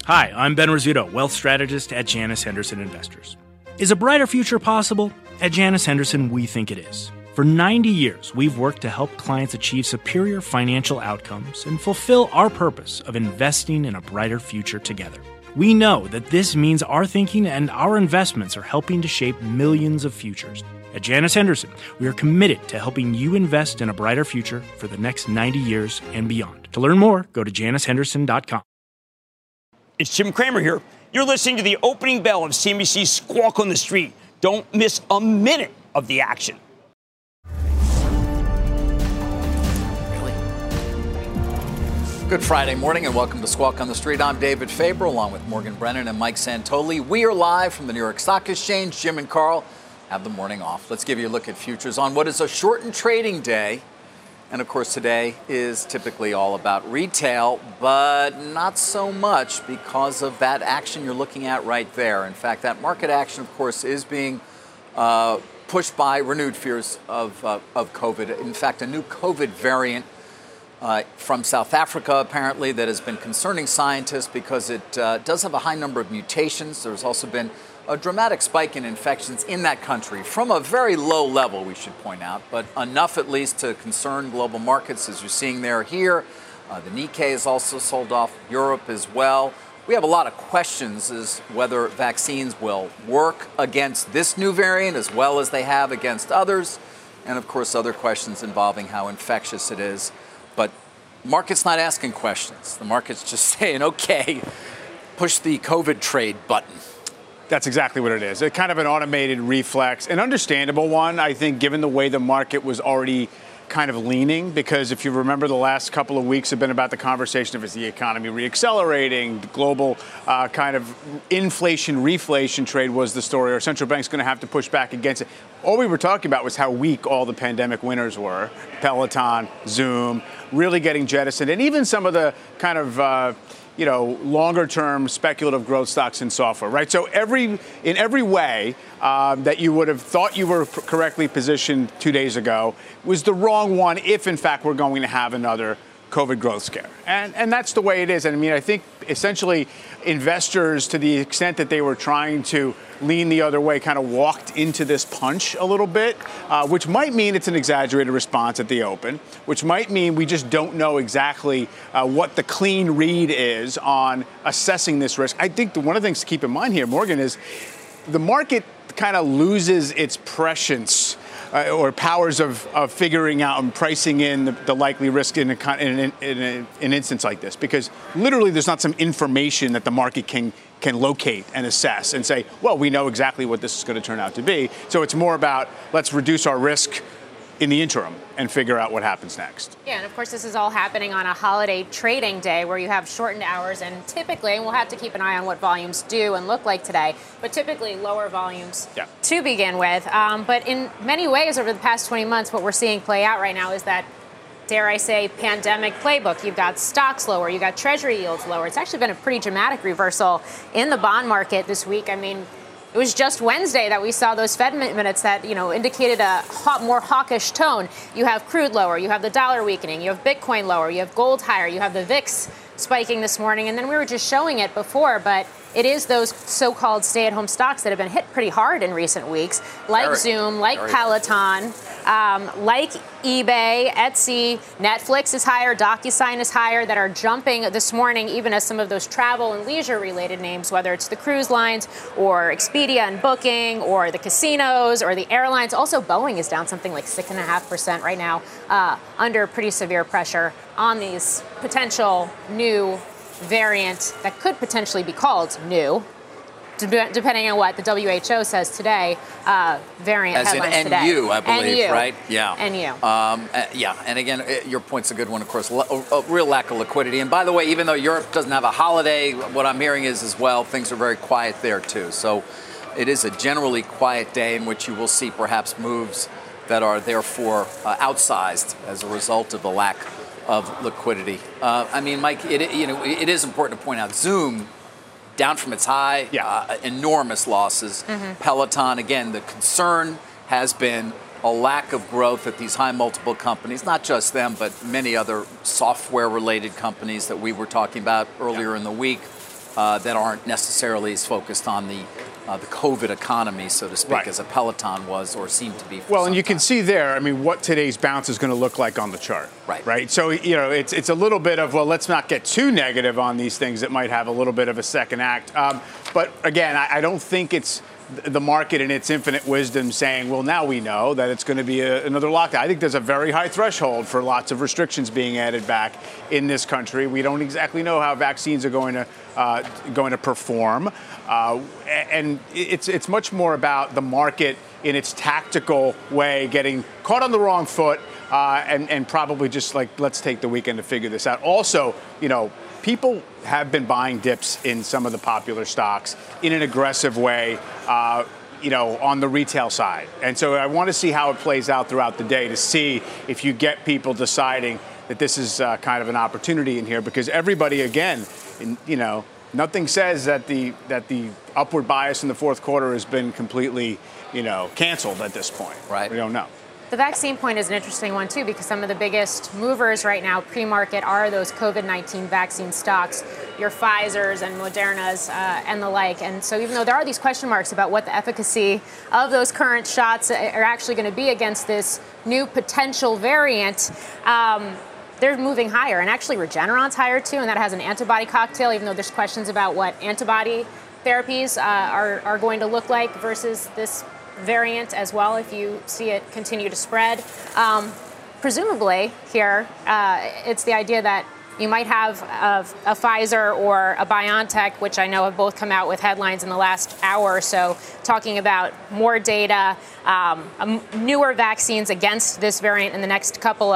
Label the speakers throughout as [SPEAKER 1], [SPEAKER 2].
[SPEAKER 1] Hi, I'm Ben Rizzuto, wealth strategist at Janus Henderson Investors. Is a brighter future possible? At Janus Henderson, we think it is. For 90 years, we've worked to help clients achieve superior financial outcomes and fulfill our purpose of investing in a brighter future together. We know that this means our thinking and our investments are helping to shape millions of futures. At Janus Henderson, we are committed to helping you invest in a brighter future for the next 90 years and beyond. To learn more, go to janushenderson.com.
[SPEAKER 2] It's Jim Cramer here. You're listening to the opening bell of CNBC's Squawk on the Street. Don't miss a minute of the action.
[SPEAKER 3] Good Friday morning and welcome to Squawk on the Street. I'm David Faber along with Morgan Brennan and Mike Santoli. We are live from the New York Stock Exchange. Jim and Carl have the morning off. Let's give you a look at futures on what is a shortened trading day. And of course, today is typically all about retail, but not so much because of that action you're looking at right there. In fact, that market action, of course, is being pushed by renewed fears of COVID. In fact, a new COVID variant from South Africa, apparently, that has been concerning scientists because it does have a high number of mutations. There's also been a dramatic spike in infections in that country from a very low level, we should point out, but enough at least to concern global markets, as you're seeing there here. The Nikkei is also sold off, Europe as well. We have a lot of questions as whether vaccines will work against this new variant as well as they have against others, and of course other questions involving how infectious it is. But market's not asking questions. The market's just saying, okay, push the COVID trade button.
[SPEAKER 4] That's exactly what it is. It's kind of an automated reflex, an understandable one, I think, given the way the market was already kind of leaning, because if you remember, the last couple of weeks have been about the conversation of is the economy reaccelerating, the global kind of inflation-reflation trade was the story, or central bank's going to have to push back against it. All we were talking about was how weak all the pandemic winners were. Peloton, Zoom, really getting jettisoned, and even some of the kind of longer-term speculative growth stocks in software, right? So in every way that you would have thought you were correctly positioned 2 days ago was the wrong one if, in fact, we're going to have another COVID growth scare. And that's the way it is. And I mean, I think essentially investors, to the extent that they were trying to lean the other way, kind of walked into this punch a little bit, which might mean it's an exaggerated response at the open, which might mean we just don't know exactly what the clean read is on assessing this risk. I think one of the things to keep in mind here, Morgan, is the market kind of loses its prescience or powers of figuring out and pricing in the likely risk in an instance like this, because literally there's not some information that the market can locate and assess and say, well, we know exactly what this is going to turn out to be. So it's more about let's reduce our risk in the interim and figure out what happens next.
[SPEAKER 5] Yeah, and of course this is all happening on a holiday trading day where you have shortened hours and typically, and we'll have to keep an eye on what volumes do and look like today, but typically lower volumes to begin with. But in many ways over the past 20 months, what we're seeing play out right now is that, dare I say, pandemic playbook. You've got stocks lower, you've got treasury yields lower. It's actually been a pretty dramatic reversal in the bond market this week. I mean, it was just Wednesday that we saw those Fed minutes that, indicated a more hawkish tone. You have crude lower, you have the dollar weakening, you have Bitcoin lower, you have gold higher, you have the VIX spiking this morning. And then we were just showing it before, but it is those so-called stay-at-home stocks that have been hit pretty hard in recent weeks, like Zoom, like Peloton, like eBay, Etsy, Netflix is higher, DocuSign is higher, that are jumping this morning, even as some of those travel and leisure-related names, whether it's the cruise lines or Expedia and Booking or the casinos or the airlines. Also, Boeing is down something like 6.5% right now, under pretty severe pressure on these potential new variant that could potentially be called new, depending on what the WHO says today, variant
[SPEAKER 3] as
[SPEAKER 5] headlines
[SPEAKER 3] in
[SPEAKER 5] today.
[SPEAKER 3] NU, I believe, right? Yeah.
[SPEAKER 5] NU.
[SPEAKER 3] Yeah, and again, your point's a good one, of course, a real lack of liquidity. And by the way, even though Europe doesn't have a holiday, what I'm hearing is as well, things are very quiet there too. So it is a generally quiet day in which you will see perhaps moves that are therefore outsized as a result of the lack of liquidity. I mean, Mike, it is important to point out Zoom down from its high, enormous losses. Peloton, again, the concern has been a lack of growth at these high multiple companies, not just them, but many other software-related companies that we were talking about earlier in the week. that aren't necessarily as focused on the COVID economy, so to speak, as a Peloton was or seemed to be.
[SPEAKER 4] Well, and you can see there, I mean, what today's bounce is going to look like on the chart. Right. So, it's a little bit of, well, let's not get too negative on these things that might have a little bit of a second act. But again, I don't think it's the market in its infinite wisdom saying, well, now we know that it's going to be another lockdown. I think there's a very high threshold for lots of restrictions being added back in this country. We don't exactly know how vaccines are going to perform. And it's much more about the market in its tactical way getting caught on the wrong foot and probably just like, let's take the weekend to figure this out. Also, people have been buying dips in some of the popular stocks in an aggressive way, on the retail side. And so I want to see how it plays out throughout the day to see if you get people deciding that this is kind of an opportunity in here, because everybody, again, nothing says that the upward bias in the fourth quarter has been completely, canceled at this point.
[SPEAKER 3] Right.
[SPEAKER 4] We don't know.
[SPEAKER 5] The vaccine point is an interesting one, too, because some of the biggest movers right now pre-market are those COVID-19 vaccine stocks, your Pfizers and Modernas and the like. And so even though there are these question marks about what the efficacy of those current shots are actually going to be against this new potential variant, they're moving higher. And actually Regeneron's higher, too, and that has an antibody cocktail, even though there's questions about what antibody therapies are going to look like versus this variant as well, if you see it continue to spread. Presumably here, it's the idea that you might have a Pfizer or a BioNTech, which I know have both come out with headlines in the last hour or so, talking about more data, newer vaccines against this variant in the next couple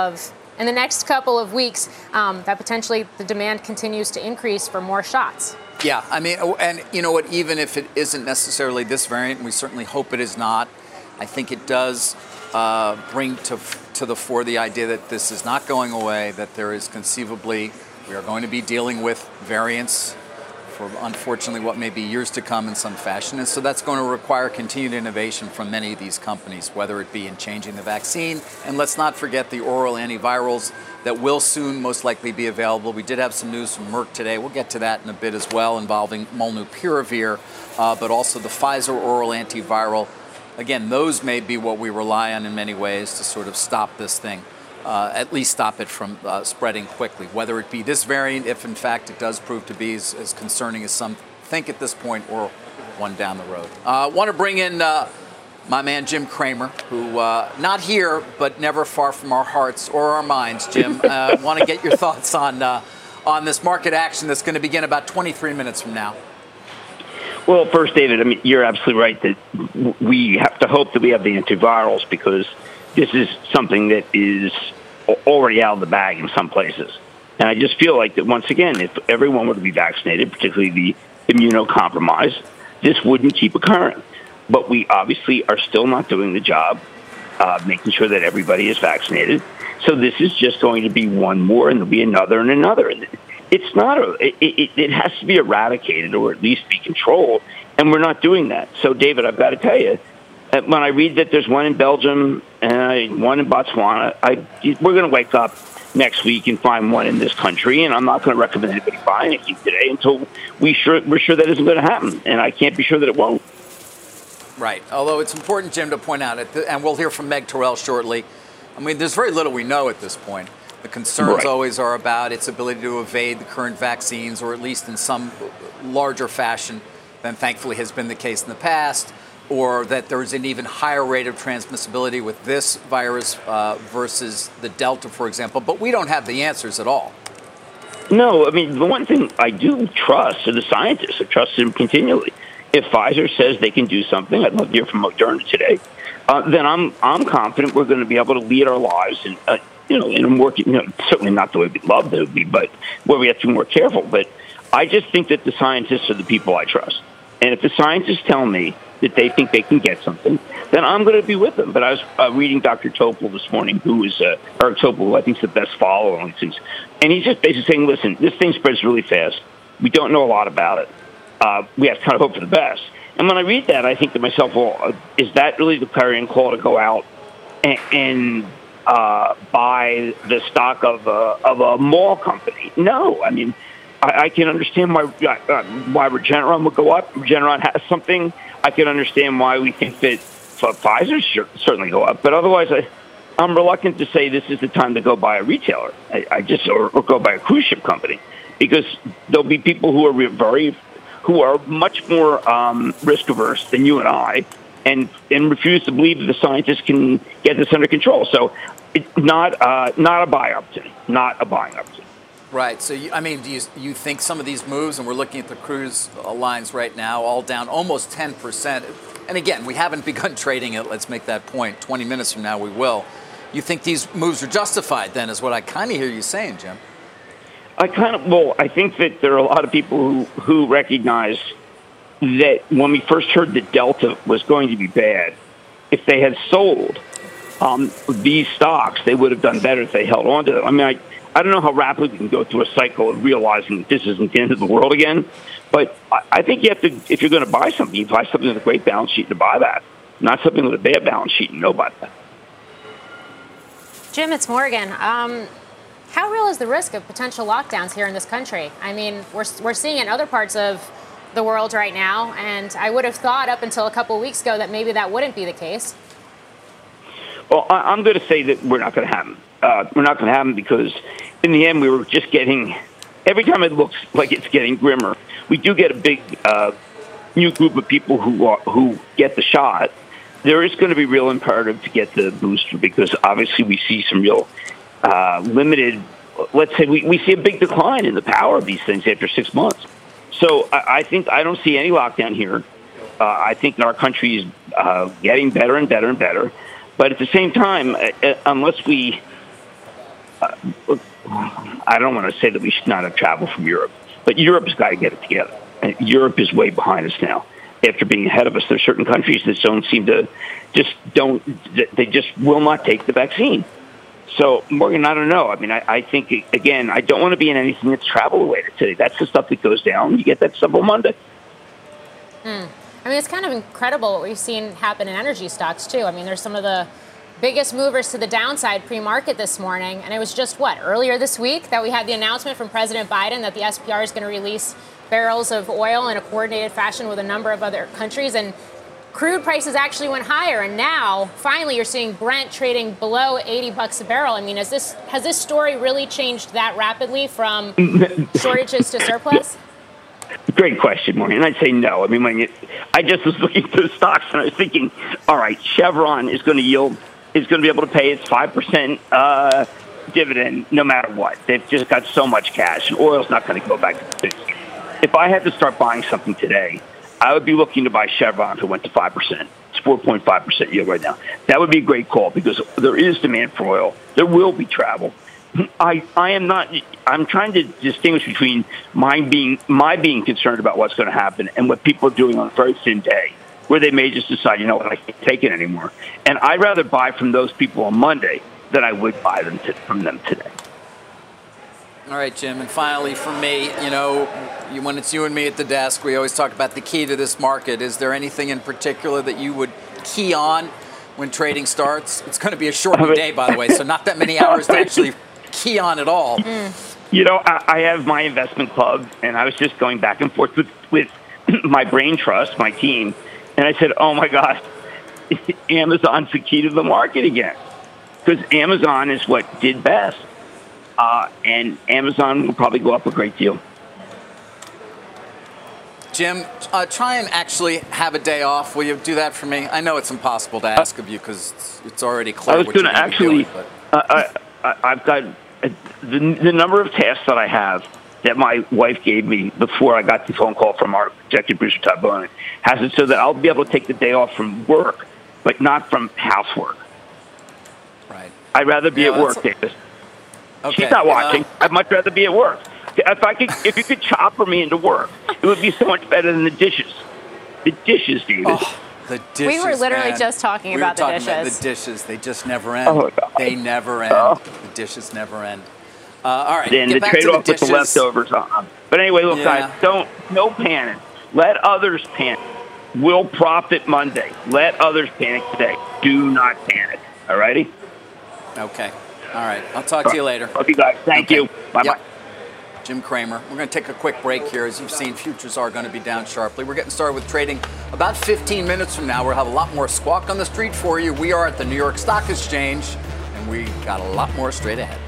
[SPEAKER 5] of weeks, that potentially the demand continues to increase for more shots.
[SPEAKER 3] Yeah, I mean, and you know what, even if it isn't necessarily this variant, and we certainly hope it is not, I think it does bring to the fore the idea that this is not going away, that there is conceivably, we are going to be dealing with variants for unfortunately what may be years to come in some fashion. And so that's going to require continued innovation from many of these companies, whether it be in changing the vaccine. And let's not forget the oral antivirals that will soon most likely be available. We did have some news from Merck today. We'll get to that in a bit as well, involving molnupiravir, but also the Pfizer oral antiviral. Again, those may be what we rely on in many ways to sort of stop this thing, at least stop it from spreading quickly, whether it be this variant, if in fact it does prove to be as concerning as some think at this point, or one down the road. I want to bring in my man Jim Cramer, who not here, but never far from our hearts or our minds. Jim, want to get your thoughts on this market action that's going to begin about 23 minutes from now.
[SPEAKER 6] Well, first, David, I mean, you're absolutely right that we have to hope that we have the antivirals, because this is something that is already out of the bag in some places. And I just feel like that, once again, if everyone were to be vaccinated, particularly the immunocompromised, this wouldn't keep occurring. But we obviously are still not doing the job, making sure that everybody is vaccinated. So this is just going to be one more, and there'll be another and another. It's not it has to be eradicated, or at least be controlled, and we're not doing that. So, David, I've got to tell you, when I read that there's one in Belgium and one in Botswana, we're going to wake up next week and find one in this country, and I'm not going to recommend anybody buy anything today until we're sure that isn't going to happen, and I can't be sure that it won't.
[SPEAKER 3] Right. Although it's important, Jim, to point out, and we'll hear from Meg Terrell shortly, I mean, there's very little we know at this point. The concerns always are about its ability to evade the current vaccines, or at least in some larger fashion than thankfully has been the case in the past, or that there's an even higher rate of transmissibility with this virus versus the Delta, for example. But we don't have the answers at all.
[SPEAKER 6] No, I mean, the one thing I do trust are the scientists. I trust them continually. If Pfizer says they can do something, I'd love to hear from Moderna today, then I'm confident we're going to be able to lead our lives in a more, certainly not the way we'd love to be, but where we have to be more careful. But I just think that the scientists are the people I trust. And if the scientists tell me that they think they can get something, then I'm going to be with them. But I was reading Dr. Topol this morning, who is, Eric Topol, who I think is the best follower on these things. And he's just basically saying, listen, this thing spreads really fast. We don't know a lot about it. We have to kind of hope for the best. And when I read that, I think to myself, well, is that really the clarion call to go out and buy the stock of a mall company? No. I mean, I can understand why Regeneron will go up. Regeneron has something. I can understand why we think that Pfizer should certainly go up. But otherwise, I'm reluctant to say this is the time to go buy a retailer. Or go buy a cruise ship company, because there'll be people who are much more risk averse than you and I, and refuse to believe that the scientists can get this under control. So it's not a buy opportunity, not a buying opportunity.
[SPEAKER 3] Right. So, do you think some of these moves, and we're looking at the cruise lines right now, all down almost 10%. And again, we haven't begun trading it. Let's make that point. 20 minutes from now, we will. You think these moves are justified then, is what I kind of hear you saying, Jim.
[SPEAKER 6] I think that there are a lot of people who recognize that when we first heard that Delta was going to be bad, if they had sold these stocks, they would have done better if they held on to them. I mean, I don't know how rapidly we can go through a cycle of realizing that this isn't the end of the world again, but I think you have to, if you're going to buy something, you buy something with a great balance sheet to buy that, not something with a bad balance sheet and know about that.
[SPEAKER 5] Jim, it's Morgan. How real is the risk of potential lockdowns here in this country? I mean, we're seeing it in other parts of the world right now, and I would have thought up until a couple of weeks ago that maybe that wouldn't be the case.
[SPEAKER 6] Well, I'm going to say that we're not going to have them. We're not going to have them because, in the end, we were just getting, every time it looks like it's getting grimmer, we do get a big new group of people who get the shot. There is going to be real imperative to get the booster, because obviously we see some real limited, let's say we see a big decline in the power of these things after 6 months. So I don't see any lockdown here. I think our country is getting better and better and better. But at the same time, unless we, I don't want to say that we should not have traveled from Europe, but Europe has got to get it together. And Europe is way behind us now. After being ahead of us, there are certain countries that they just will not take the vaccine. So, Morgan, I don't know. I mean, I think, again, I don't want to be in anything that's travel-related today. That's the stuff that goes down. You get that stuff on Monday.
[SPEAKER 5] I mean, it's kind of incredible what we've seen happen in energy stocks, too. I mean, there's some of the biggest movers to the downside pre-market this morning. And it was just, earlier this week that we had the announcement from President Biden that the SPR is going to release barrels of oil in a coordinated fashion with a number of other countries. And crude prices actually went higher. And now, finally, you're seeing Brent trading below $80 a barrel. I mean, has this story really changed that rapidly from shortages to surplus?
[SPEAKER 6] Great question, Morgan. And I'd say no. I mean, I just was looking through the stocks and I was thinking, all right, Chevron is going to be able to pay its 5% dividend no matter what. They've just got so much cash, and oil's not going to go back to 6. If I had to start buying something today, I would be looking to buy Chevron if it went to 5%. It's 4.5% yield right now. That would be a great call because there is demand for oil. There will be travel. I'm trying to distinguish between my being concerned about what's going to happen and what people are doing on a very thin day, where they may just decide, you know what, I can't take it anymore. And I'd rather buy from those people on Monday than I would buy from them today.
[SPEAKER 3] All right, Jim, and finally for me, when it's you and me at the desk, we always talk about the key to this market. Is there anything in particular that you would key on when trading starts? It's going to be a shortened day, by the way, so not that many hours to actually key on at all.
[SPEAKER 6] I have my investment club, and I was just going back and forth with my brain trust, my team, and I said, oh my God, Amazon's the key to the market again, because Amazon is what did best, and Amazon will probably go up a great deal.
[SPEAKER 3] Jim, try and actually have a day off. Will you do that for me? I know it's impossible to ask of you because it's already clear.
[SPEAKER 6] I was going to actually. I've got the number of tasks that I have that my wife gave me before I got the phone call from our executive producer, Todd Bowen, has it so that I'll be able to take the day off from work, but not from housework.
[SPEAKER 3] Right.
[SPEAKER 6] I'd rather be at work, David. Okay. She's not watching. I'd much rather be at work. If you could chopper me into work, it would be so much better than the dishes. The dishes, David.
[SPEAKER 3] Oh, the dishes.
[SPEAKER 5] We were literally just talking about the dishes.
[SPEAKER 3] About the dishes. They just never end.
[SPEAKER 6] Oh, God.
[SPEAKER 3] They never end. Oh. The dishes never end. All right.
[SPEAKER 6] Then the trade-off with the leftovers. But anyway, look, guys, no panic. Let others panic. We'll profit Monday. Let others panic today. Do not panic. All righty?
[SPEAKER 3] Okay. All right. I'll talk to you later.
[SPEAKER 6] Love you guys. Thank you. Bye-bye. Yep.
[SPEAKER 3] Jim Cramer. We're going to take a quick break here. As you've seen, futures are going to be down sharply. We're getting started with trading about 15 minutes from now. We'll have a lot more Squawk on the Street for you. We are at the New York Stock Exchange, and we got a lot more straight ahead.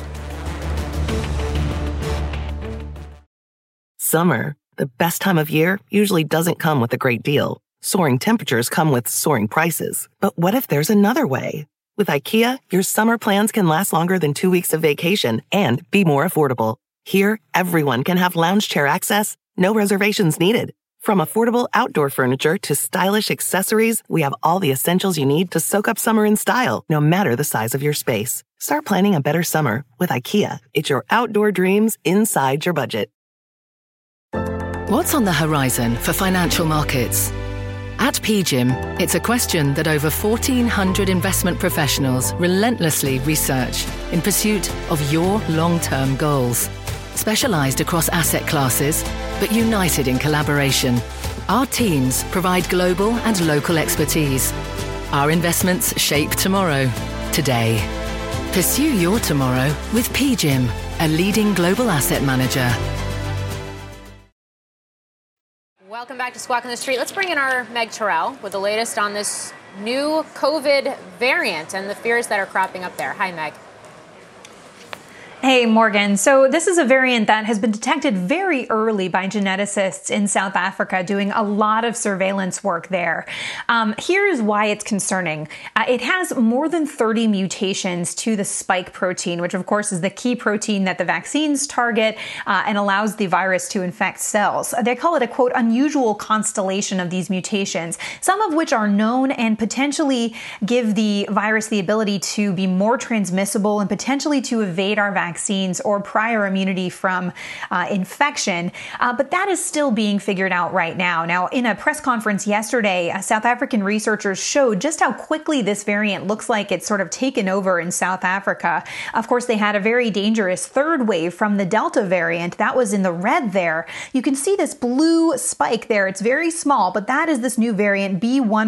[SPEAKER 7] Summer, the best time of year, usually doesn't come with a great deal. Soaring temperatures come with soaring prices. But what if there's another way? With IKEA, your summer plans can last longer than 2 weeks of vacation and be more affordable. Here, everyone can have lounge chair access, no reservations needed. From affordable outdoor furniture to stylish accessories, we have all the essentials you need to soak up summer in style, no matter the size of your space. Start planning a better summer with IKEA. It's your outdoor dreams inside your budget.
[SPEAKER 8] What's on the horizon for financial markets? At PGIM, it's a question that over 1,400 investment professionals relentlessly research in pursuit of your long-term goals. Specialized across asset classes, but united in collaboration, our teams provide global and local expertise. Our investments shape tomorrow, today. Pursue your tomorrow with PGIM, a leading global asset manager.
[SPEAKER 5] Welcome back to Squawk on the Street. Let's bring in our Meg Terrell with the latest on this new COVID variant and the fears that are cropping up there. Hi, Meg.
[SPEAKER 9] Hey, Morgan. So this is a variant that has been detected very early by geneticists in South Africa doing a lot of surveillance work there. Here's why it's concerning. It has more than 30 mutations to the spike protein, which of course is the key protein that the vaccines target and allows the virus to infect cells. They call it a, quote, unusual constellation of these mutations, some of which are known and potentially give the virus the ability to be more transmissible and potentially to evade our vaccines or prior immunity from infection. But that is still being figured out right now. Now, in a press conference yesterday, South African researchers showed just how quickly this variant looks like it's sort of taken over in South Africa. Of course, they had a very dangerous third wave from the Delta variant. That was in the red there. You can see this blue spike there. It's very small, but that is this new variant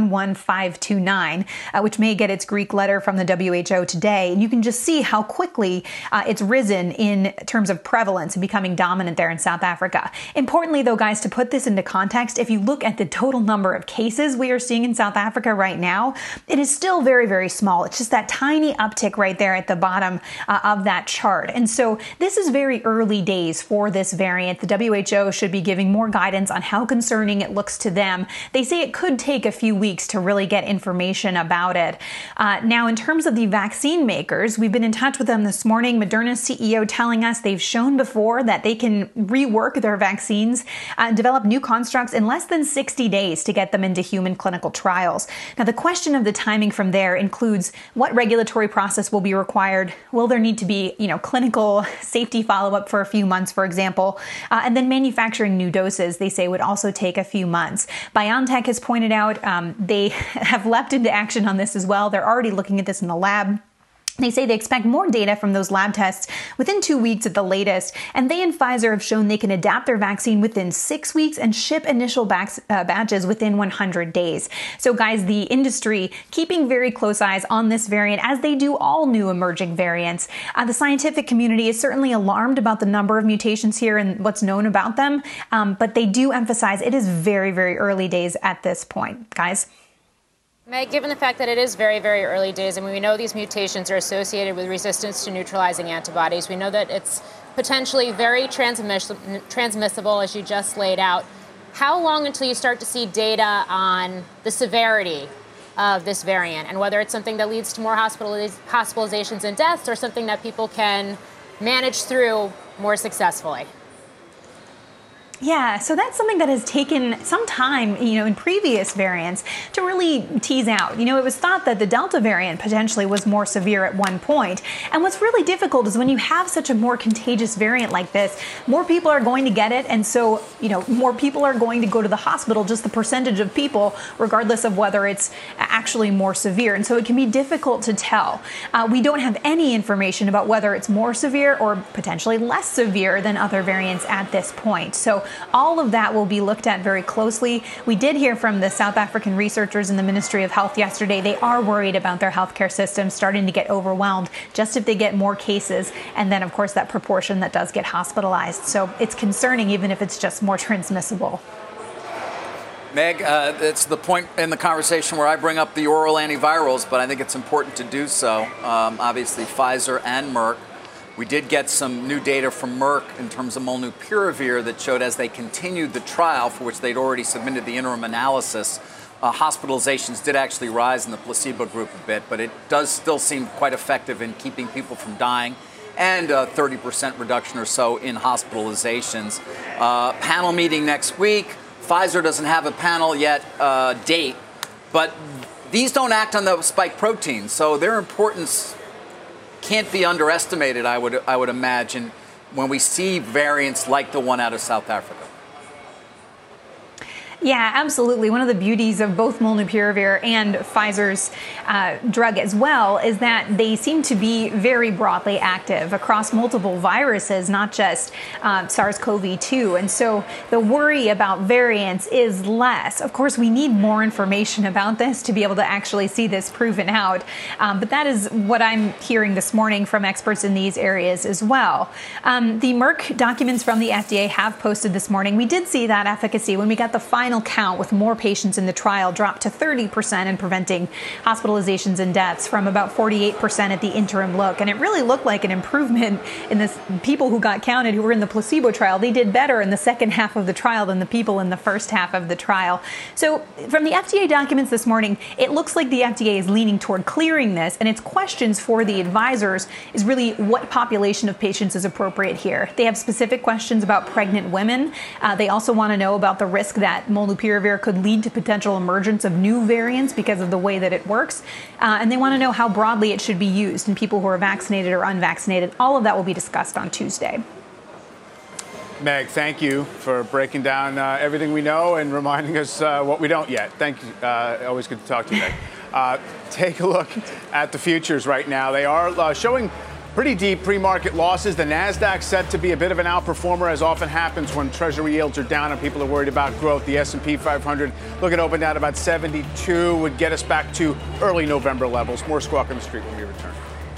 [SPEAKER 9] B11529, which may get its Greek letter from the WHO today. And you can just see how quickly it's risen in terms of prevalence and becoming dominant there in South Africa. Importantly, though, guys, to put this into context, if you look at the total number of cases we are seeing in South Africa right now, it is still very, very small. It's just that tiny uptick right there at the bottom of that chart. And so this is very early days for this variant. The WHO should be giving more guidance on how concerning it looks to them. They say it could take a few weeks to really get information about it. Now, in terms of the vaccine makers, we've been in touch with them this morning. Moderna's CEO telling us they've shown before that they can rework their vaccines and develop new constructs in less than 60 days to get them into human clinical trials. Now, the question of the timing from there includes what regulatory process will be required. Will there need to be, clinical safety follow-up for a few months, for example? And then manufacturing new doses, they say, would also take a few months. BioNTech has pointed out they have leapt into action on this as well. They're already looking at this in the lab. They say they expect more data from those lab tests within 2 weeks at the latest, and they and Pfizer have shown they can adapt their vaccine within 6 weeks and ship initial batches within 100 days. So guys, the industry keeping very close eyes on this variant as they do all new emerging variants. The scientific community is certainly alarmed about the number of mutations here and what's known about them, but they do emphasize it is very, very early days at this point. Guys?
[SPEAKER 5] Meg, given the fact that it is very, very early days, and we know these mutations are associated with resistance to neutralizing antibodies, we know that it's potentially very transmissible, as you just laid out. How long until you start to see data on the severity of this variant and whether it's something that leads to more hospitalizations and deaths or something that people can manage through more successfully?
[SPEAKER 9] Yeah, so that's something that has taken some time, in previous variants to really tease out. It was thought that the Delta variant potentially was more severe at one point. And what's really difficult is when you have such a more contagious variant like this, more people are going to get it. And so, more people are going to go to the hospital, just the percentage of people, regardless of whether it's actually more severe. And so it can be difficult to tell. We don't have any information about whether it's more severe or potentially less severe than other variants at this point. So all of that will be looked at very closely. We did hear from the South African researchers in the Ministry of Health yesterday. They are worried about their healthcare system starting to get overwhelmed just if they get more cases. And then, of course, that proportion that does get hospitalized. So it's concerning, even if it's just more transmissible.
[SPEAKER 3] Meg, it's the point in the conversation where I bring up the oral antivirals, but I think it's important to do so. Obviously, Pfizer and Merck. We did get some new data from Merck in terms of molnupiravir that showed as they continued the trial, for which they'd already submitted the interim analysis, hospitalizations did actually rise in the placebo group a bit, but it does still seem quite effective in keeping people from dying, and a 30% reduction or so in hospitalizations. Panel meeting next week. Pfizer doesn't have a panel yet date, but these don't act on the spike protein, so their importance can't be underestimated, I would imagine, when we see variants like the one out of South Africa.
[SPEAKER 9] Yeah, absolutely. One of the beauties of both molnupiravir and Pfizer's drug as well is that they seem to be very broadly active across multiple viruses, not just SARS-CoV-2. And so the worry about variants is less. Of course, we need more information about this to be able to actually see this proven out. But that is what I'm hearing this morning from experts in these areas as well. The Merck documents from the FDA have posted this morning. We did see that efficacy when we got the final count with more patients in the trial dropped to 30% in preventing hospitalizations and deaths from about 48% at the interim look. And it really looked like an improvement in the people who got counted who were in the placebo trial. They did better in the second half of the trial than the people in the first half of the trial. So from the FDA documents this morning, it looks like the FDA is leaning toward clearing this, and its questions for the advisors is really what population of patients is appropriate here. They have specific questions about pregnant women. They also want to know about the risk that molnupiravir could lead to potential emergence of new variants because of the way that it works. And they want to know how broadly it should be used in people who are vaccinated or unvaccinated. All of that will be discussed on Tuesday.
[SPEAKER 4] Meg, thank you for breaking down everything we know and reminding us what we don't yet. Thank you. Always good to talk to you, Meg. Take a look at the futures right now. They are showing pretty deep pre-market losses. The Nasdaq set to be a bit of an outperformer, as often happens when Treasury yields are down and people are worried about growth. The S&P 500 looking open down about 72 would get us back to early November levels. More Squawk on the Street when we return.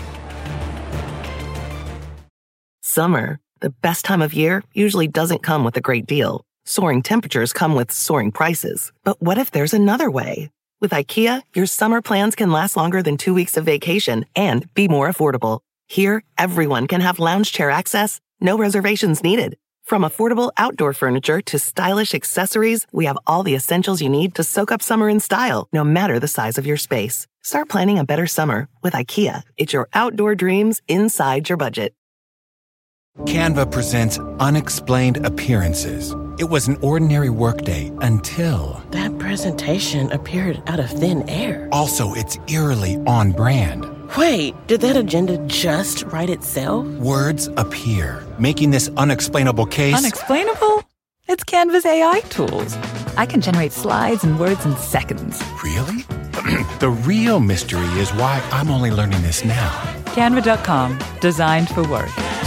[SPEAKER 7] Summer, the best time of year, usually doesn't come with a great deal. Soaring temperatures come with soaring prices. But what if there's another way? With IKEA, your summer plans can last longer than 2 weeks of vacation and be more affordable. Here, everyone can have lounge chair access, no reservations needed. From affordable outdoor furniture to stylish accessories, we have all the essentials you need to soak up summer in style, no matter the size of your space. Start planning a better summer with IKEA. It's your outdoor dreams inside your budget.
[SPEAKER 10] Canva presents Unexplained Appearances. It was an ordinary workday until...
[SPEAKER 11] that presentation appeared out of thin air.
[SPEAKER 10] Also, it's eerily on brand.
[SPEAKER 11] Wait, did that agenda just write itself?
[SPEAKER 10] Words appear, making this unexplainable case...
[SPEAKER 12] Unexplainable? It's Canva's AI tools. I can generate slides and words in seconds.
[SPEAKER 10] Really? The real mystery is why I'm only learning this now.
[SPEAKER 12] Canva.com, designed for work.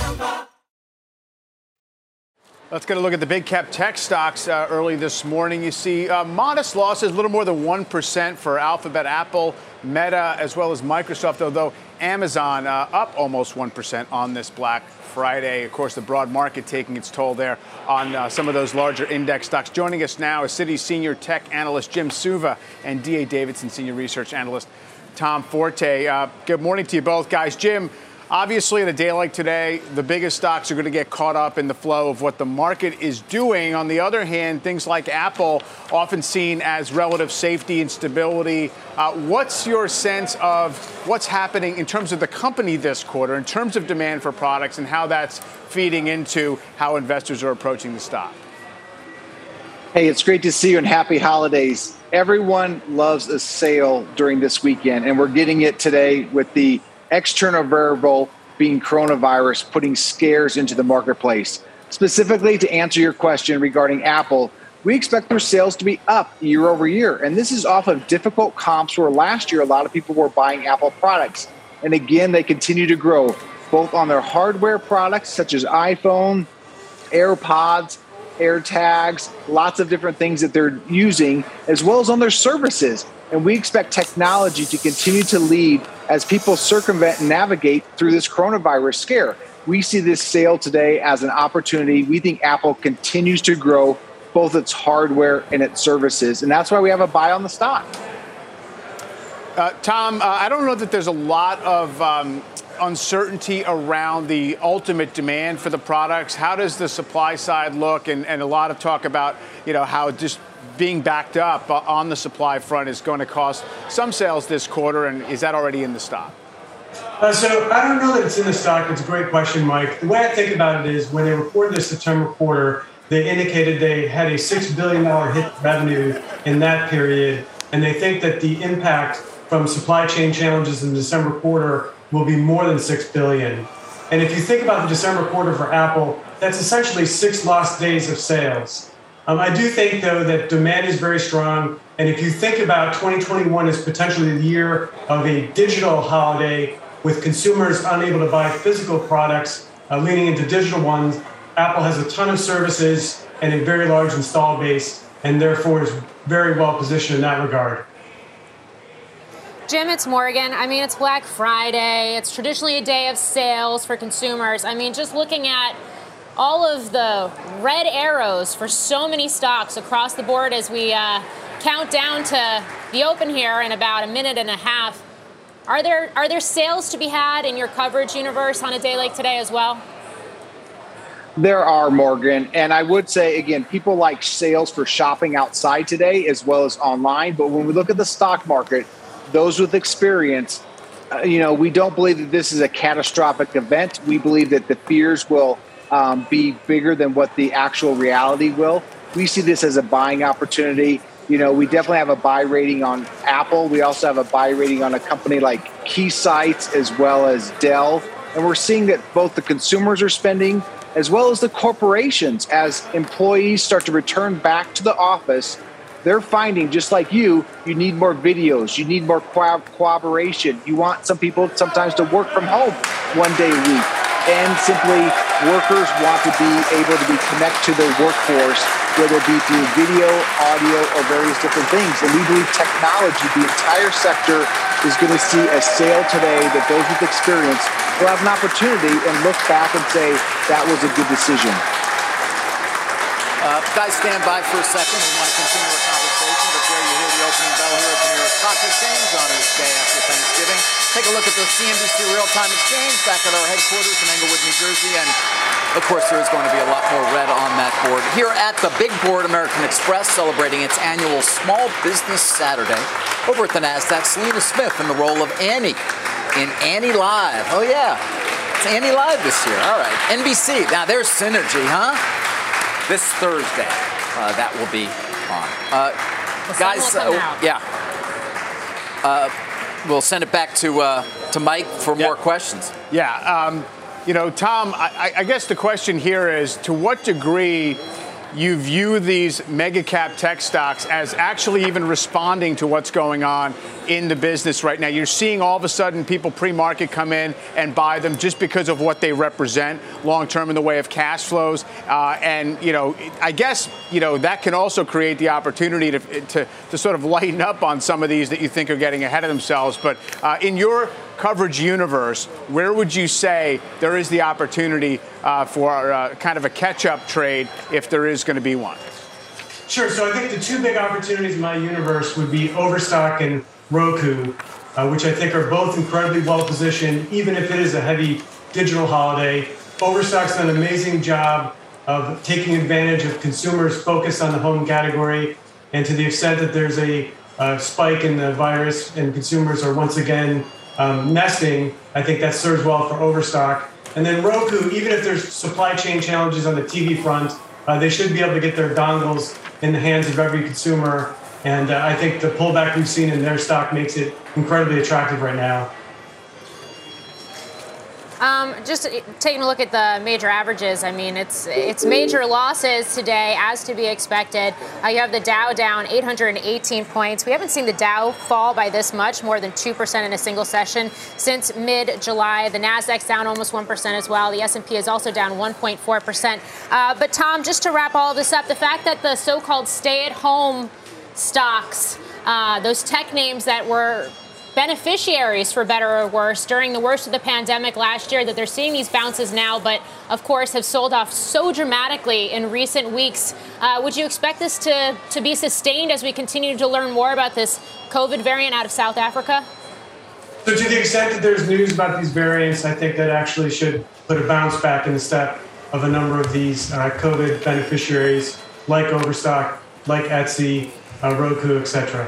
[SPEAKER 4] Let's get a look at the big cap tech stocks early this morning. You see modest losses, a little more than 1% for Alphabet, Apple, Meta, as well as Microsoft, although Amazon up almost 1% on this Black Friday. Of course, the broad market taking its toll there on some of those larger index stocks. Joining us now is Citi senior tech analyst Jim Suva and D.A. Davidson senior research analyst Tom Forte. Good morning to you both, guys. Jim, obviously, in a day like today, the biggest stocks are going to get caught up in the flow of what the market is doing. On the other hand, things like Apple, often seen as relative safety and stability. What's your sense of what's happening in terms of the company this quarter, in terms of demand for products, and how that's feeding into how investors are approaching the stock?
[SPEAKER 13] Hey, it's great to see you and happy holidays. Everyone loves a sale during this weekend, and we're getting it today with the external variable being coronavirus, putting scares into the marketplace. Specifically, to answer your question regarding Apple, we expect their sales to be up year over year. And this is off of difficult comps where last year a lot of people were buying Apple products. And again, they continue to grow, both on their hardware products such as iPhone, AirPods, AirTags, lots of different things that they're using, as well as on their services. And we expect technology to continue to lead as people circumvent and navigate through this coronavirus scare. We see this sale today as an opportunity. We think Apple continues to grow both its hardware and its services, and that's why we have a buy on the stock.
[SPEAKER 4] Tom, I don't know that there's a lot of uncertainty around the ultimate demand for the products. How does the supply side look? And a lot of talk about, how just being backed up on the supply front is going to cost some sales this quarter. And is that already in the stock?
[SPEAKER 14] So I don't know that it's in the stock. It's a great question, Mike. The way I think about it is when they reported the September quarter, they indicated they had a $6 billion hit revenue in that period. And they think that the impact from supply chain challenges in the December quarter will be more than $6 billion. And if you think about the December quarter for Apple, that's essentially 6 lost days of sales. I do think, though, that demand is very strong. And if you think about 2021 as potentially the year of a digital holiday with consumers unable to buy physical products, leaning into digital ones, Apple has a ton of services and a very large install base, and therefore is very well positioned in that regard.
[SPEAKER 5] Jim, it's Morgan. I mean, it's Black Friday. It's traditionally a day of sales for consumers. I mean, just looking at all of the red arrows for so many stocks across the board as we count down to the open here in about a minute and a half. Are there sales to be had in your coverage universe on a day like today as well?
[SPEAKER 13] There are, Morgan. And I would say, again, people like sales for shopping outside today as well as online. But when we look at the stock market, those with experience, we don't believe that this is a catastrophic event. We believe that the fears will be bigger than what the actual reality will. We see this as a buying opportunity. We definitely have a buy rating on Apple. We also have a buy rating on a company like Keysight as well as Dell. And we're seeing that both the consumers are spending as well as the corporations. As employees start to return back to the office, they're finding, just like you need more videos, you need more cooperation. You want some people sometimes to work from home one day a week. And simply, workers want to be able to be connected to their workforce, whether it be through video, audio, or various different things. And we believe technology, the entire sector, is going to see a sale today that those with experience will have an opportunity and look back and say, that was a good decision.
[SPEAKER 3] Guys, stand by for a second. We want to continue our conversation before you hear the opening bell here at the New York Stock Exchange on this day after Thanksgiving. Take a look at the CNBC Real-Time Exchange back at our headquarters in Englewood, New Jersey. And, of course, there is going to be a lot more red on that board. Here at the big board, American Express celebrating its annual Small Business Saturday. Over at the NASDAQ, Selena Smith in the role of Annie in Annie Live. Oh, yeah. It's Annie Live this year. All right. NBC. Now, there's synergy, huh? This Thursday, that will be on. Guys, we'll send it back to Mike for more questions.
[SPEAKER 4] Yeah. Tom, I guess the question here is, to what degree you view these mega cap tech stocks as actually even responding to what's going on in the business right now? You're seeing all of a sudden people pre-market come in and buy them just because of what they represent long term in the way of cash flows. I guess, that can also create the opportunity to sort of lighten up on some of these that you think are getting ahead of themselves. But in your coverage universe, where would you say there is the opportunity for kind of a catch-up trade if there is going to be one?
[SPEAKER 14] Sure. So I think the two big opportunities in my universe would be Overstock and Roku, which I think are both incredibly well-positioned, even if it is a heavy digital holiday. Overstock's done an amazing job of taking advantage of consumers' focus on the home category, and to the extent that there's a spike in the virus and consumers are once again nesting, I think that serves well for Overstock. And then Roku, even if there's supply chain challenges on the TV front, they should be able to get their dongles in the hands of every consumer. And I think the pullback we've seen in their stock makes it incredibly attractive right now.
[SPEAKER 5] Just taking a look at the major averages, I mean, it's major losses today, as to be expected. You have the Dow down 818 points. We haven't seen the Dow fall by this much, more than 2% in a single session since mid-July. The Nasdaq's down almost 1% as well. The S&P is also down 1.4%. But Tom, just to wrap all of this up, the fact that the so-called stay-at-home stocks, those tech names that were beneficiaries, for better or worse, during the worst of the pandemic last year, that they're seeing these bounces now, but of course have sold off so dramatically in recent weeks. Would you expect this to be sustained as we continue to learn more about this COVID variant out of South Africa?
[SPEAKER 14] So to the extent that there's news about these variants, I think that actually should put a bounce back in the step of a number of these COVID beneficiaries like Overstock, like Etsy, Roku, etc.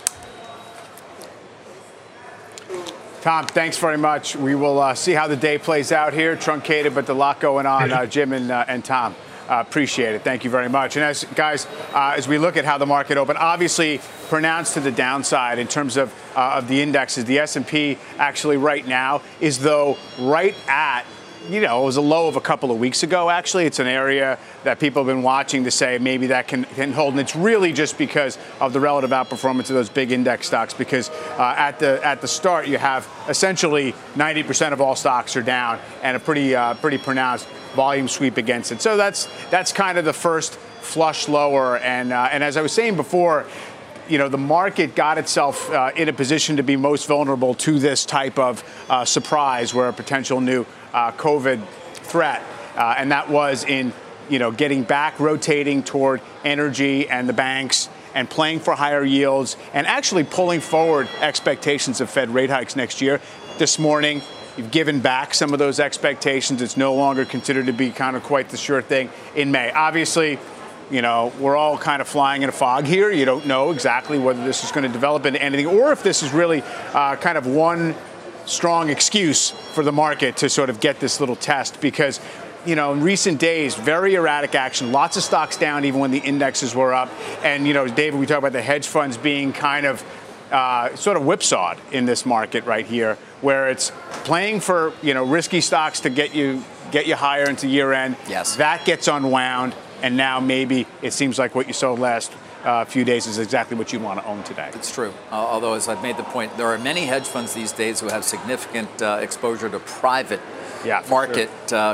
[SPEAKER 4] Tom, thanks very much. We will see how the day plays out here. Truncated, but a lot going on, Jim and Tom. Appreciate it. Thank you very much. And as we look at how the market opened, obviously pronounced to the downside in terms of the indexes. The S&P actually right now is, though, right at, it was a low of a couple of weeks ago, actually. It's an area that people have been watching to say maybe that can hold. And it's really just because of the relative outperformance of those big index stocks, because at the start, you have essentially 90% of all stocks are down and a pretty pronounced volume sweep against it. So that's kind of the first flush lower. And as I was saying before, the market got itself in a position to be most vulnerable to this type of surprise, where a potential new COVID threat, and that was in, getting back, rotating toward energy and the banks and playing for higher yields and actually pulling forward expectations of Fed rate hikes next year. This morning, you've given back some of those expectations. It's no longer considered to be kind of quite the sure thing in May. Obviously, we're all kind of flying in a fog here. You don't know exactly whether this is going to develop into anything or if this is really kind of one strong excuse for the market to sort of get this little test, because, in recent days, very erratic action, lots of stocks down even when the indexes were up. And, David, we talk about the hedge funds being kind of sort of whipsawed in this market right here, where it's playing for, risky stocks to get you higher into year end.
[SPEAKER 3] Yes.
[SPEAKER 4] That gets unwound. And now maybe it seems like what you saw last few days is exactly what you want to own today.
[SPEAKER 3] It's true. Although, as I've made the point, there are many hedge funds these days who have significant exposure to private market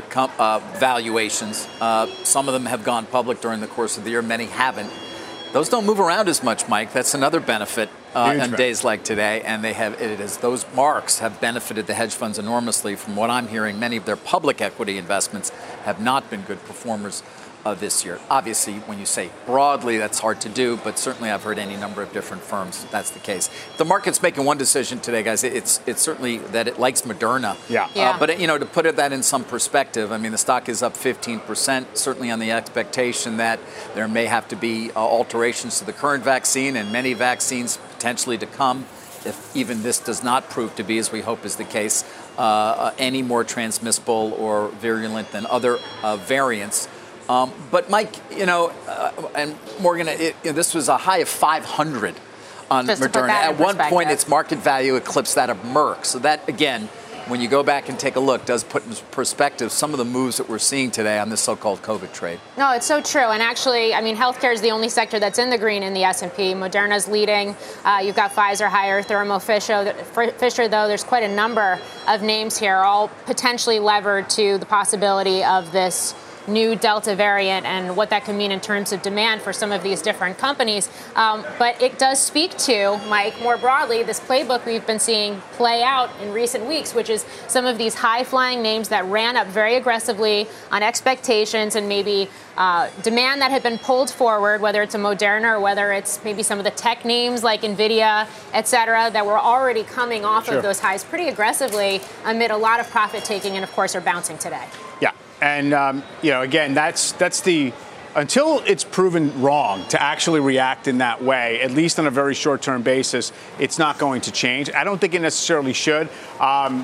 [SPEAKER 3] valuations. Some of them have gone public during the course of the year. Many haven't. Those don't move around as much, Mike. That's another benefit on days like today. And those marks have benefited the hedge funds enormously. From what I'm hearing, many of their public equity investments have not been good performers this year. Obviously, when you say broadly, that's hard to do, but certainly I've heard any number of different firms that's the case. The market's making one decision today, guys. It's certainly that it likes Moderna.
[SPEAKER 5] Yeah.
[SPEAKER 3] But to put that in some perspective, I mean, the stock is up 15%, certainly on the expectation that there may have to be alterations to the current vaccine and many vaccines potentially to come, if even this does not prove to be, as we hope is the case, any more transmissible or virulent than other variants. But Mike, and Morgan, this was a high of 500 on Moderna. At one point, its market value eclipsed that of Merck. So that, again, when you go back and take a look, does put in perspective some of the moves that we're seeing today on this so-called COVID trade.
[SPEAKER 5] No, it's so true. And actually, I mean, healthcare is the only sector that's in the green in the S&P. Moderna's leading. You've got Pfizer higher, Thermo Fisher, though, there's quite a number of names here, all potentially levered to the possibility of this new Delta variant and what that could mean in terms of demand for some of these different companies. But it does speak to, Mike, more broadly, this playbook we've been seeing play out in recent weeks, which is some of these high-flying names that ran up very aggressively on expectations and maybe demand that had been pulled forward, whether it's a Moderna or whether it's maybe some of the tech names like NVIDIA, et cetera, that were already coming off of those highs pretty aggressively amid a lot of profit taking and, of course, are bouncing today.
[SPEAKER 4] Yeah. And, again, that's until it's proven wrong to actually react in that way, at least on a very short-term basis, it's not going to change. I don't think it necessarily should.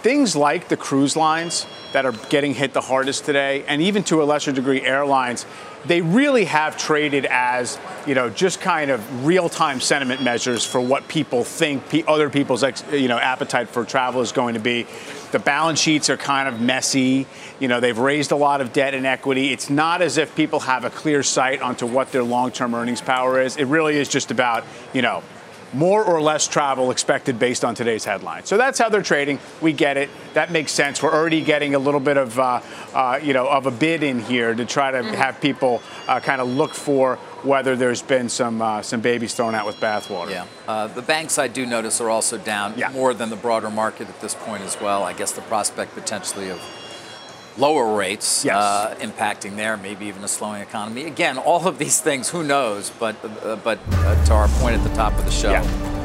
[SPEAKER 4] things like the cruise lines that are getting hit the hardest today, and even to a lesser degree airlines, they really have traded as, just kind of real-time sentiment measures for what people think other people's, appetite for travel is going to be. The balance sheets are kind of messy. They've raised a lot of debt and equity. It's not as if people have a clear sight onto what their long-term earnings power is. It really is just about, more or less travel expected based on today's headlines. So that's how they're trading. We get it. That makes sense. We're already getting a little bit of, of a bid in here to try to have people kind of look for whether there's been some babies thrown out with bathwater.
[SPEAKER 3] Yeah. The banks, I do notice, are also down more than the broader market at this point as well. I guess the prospect potentially of lower rates impacting there, maybe even a slowing economy. Again, all of these things, who knows? But to our point at the top of the show,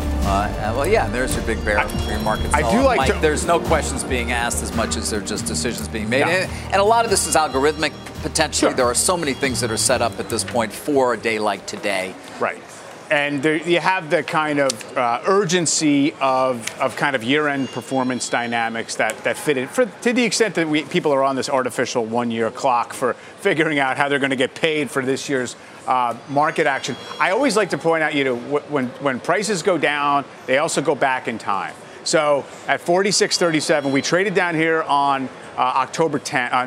[SPEAKER 3] there's your big bear for your markets.
[SPEAKER 4] I do like
[SPEAKER 3] Mike, there's no questions being asked as much as there are just decisions being made. And a lot of this is algorithmic, potentially. Sure. There are so many things that are set up at this point for a day like today.
[SPEAKER 4] Right. And you have the kind of urgency of kind of year-end performance dynamics that fit in, to the extent that people are on this artificial one-year clock for figuring out how they're going to get paid for this year's market action. I always like to point out, when prices go down, they also go back in time. So at 46.37, we traded down here on November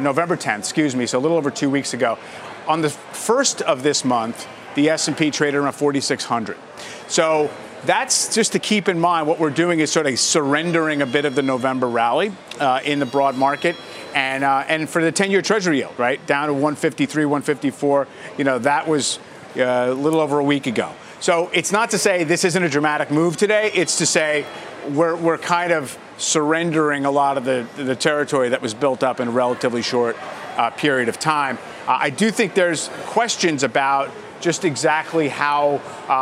[SPEAKER 4] 10th, so a little over 2 weeks ago. On the first of this month, the S&P traded around 4,600. So that's just to keep in mind. What we're doing is sort of surrendering a bit of the November rally in the broad market. And for the 10-year Treasury yield, right, down to 153, 154, that was a little over a week ago. So it's not to say this isn't a dramatic move today. It's to say we're kind of surrendering a lot of the territory that was built up in a relatively short period of time. I do think there's questions about just exactly how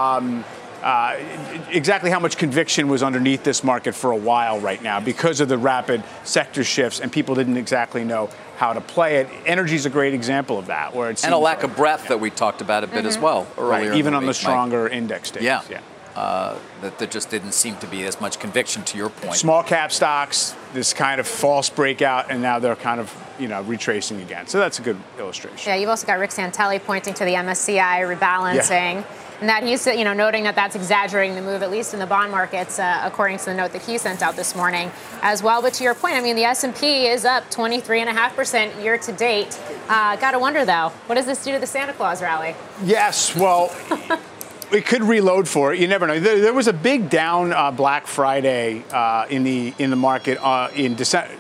[SPEAKER 4] much conviction was underneath this market for a while right now because of the rapid sector shifts, and people didn't exactly know how to play it. Energy is a great example of that, where it's
[SPEAKER 3] and a lack of breadth that we talked about a bit as well earlier.
[SPEAKER 4] Right, even on the stronger index days.
[SPEAKER 3] That there just didn't seem to be as much conviction, to your point.
[SPEAKER 4] Small cap stocks, this kind of false breakout, and now they're kind of retracing again. So that's a good illustration.
[SPEAKER 5] Yeah, you've also got Rick Santelli pointing to the MSCI rebalancing, and that he's noting that that's exaggerating the move, at least in the bond markets, according to the note that he sent out this morning as well. But to your point, the S&P is up 23.5% year to date. Got to wonder though, what does this do to the Santa Claus rally?
[SPEAKER 4] Yes, well. It could reload for it. You never know. There was a big down Black Friday in the market in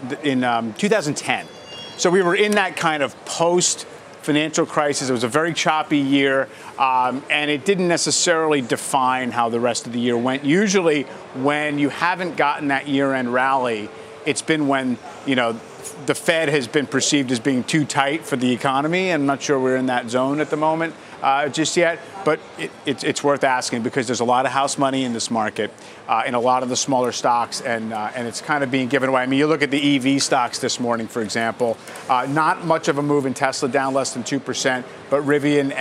[SPEAKER 4] 2010. So we were in that kind of post-financial crisis. It was a very choppy year, and it didn't necessarily define how the rest of the year went. Usually, when you haven't gotten that year-end rally, it's been when the Fed has been perceived as being too tight for the economy. I'm not sure we're in that zone at the moment just yet, but it's worth asking because there's a lot of house money in this market in a lot of the smaller stocks, and it's kind of being given away. You look at the EV stocks this morning, for example, not much of a move in Tesla, down less than 2%, but Rivian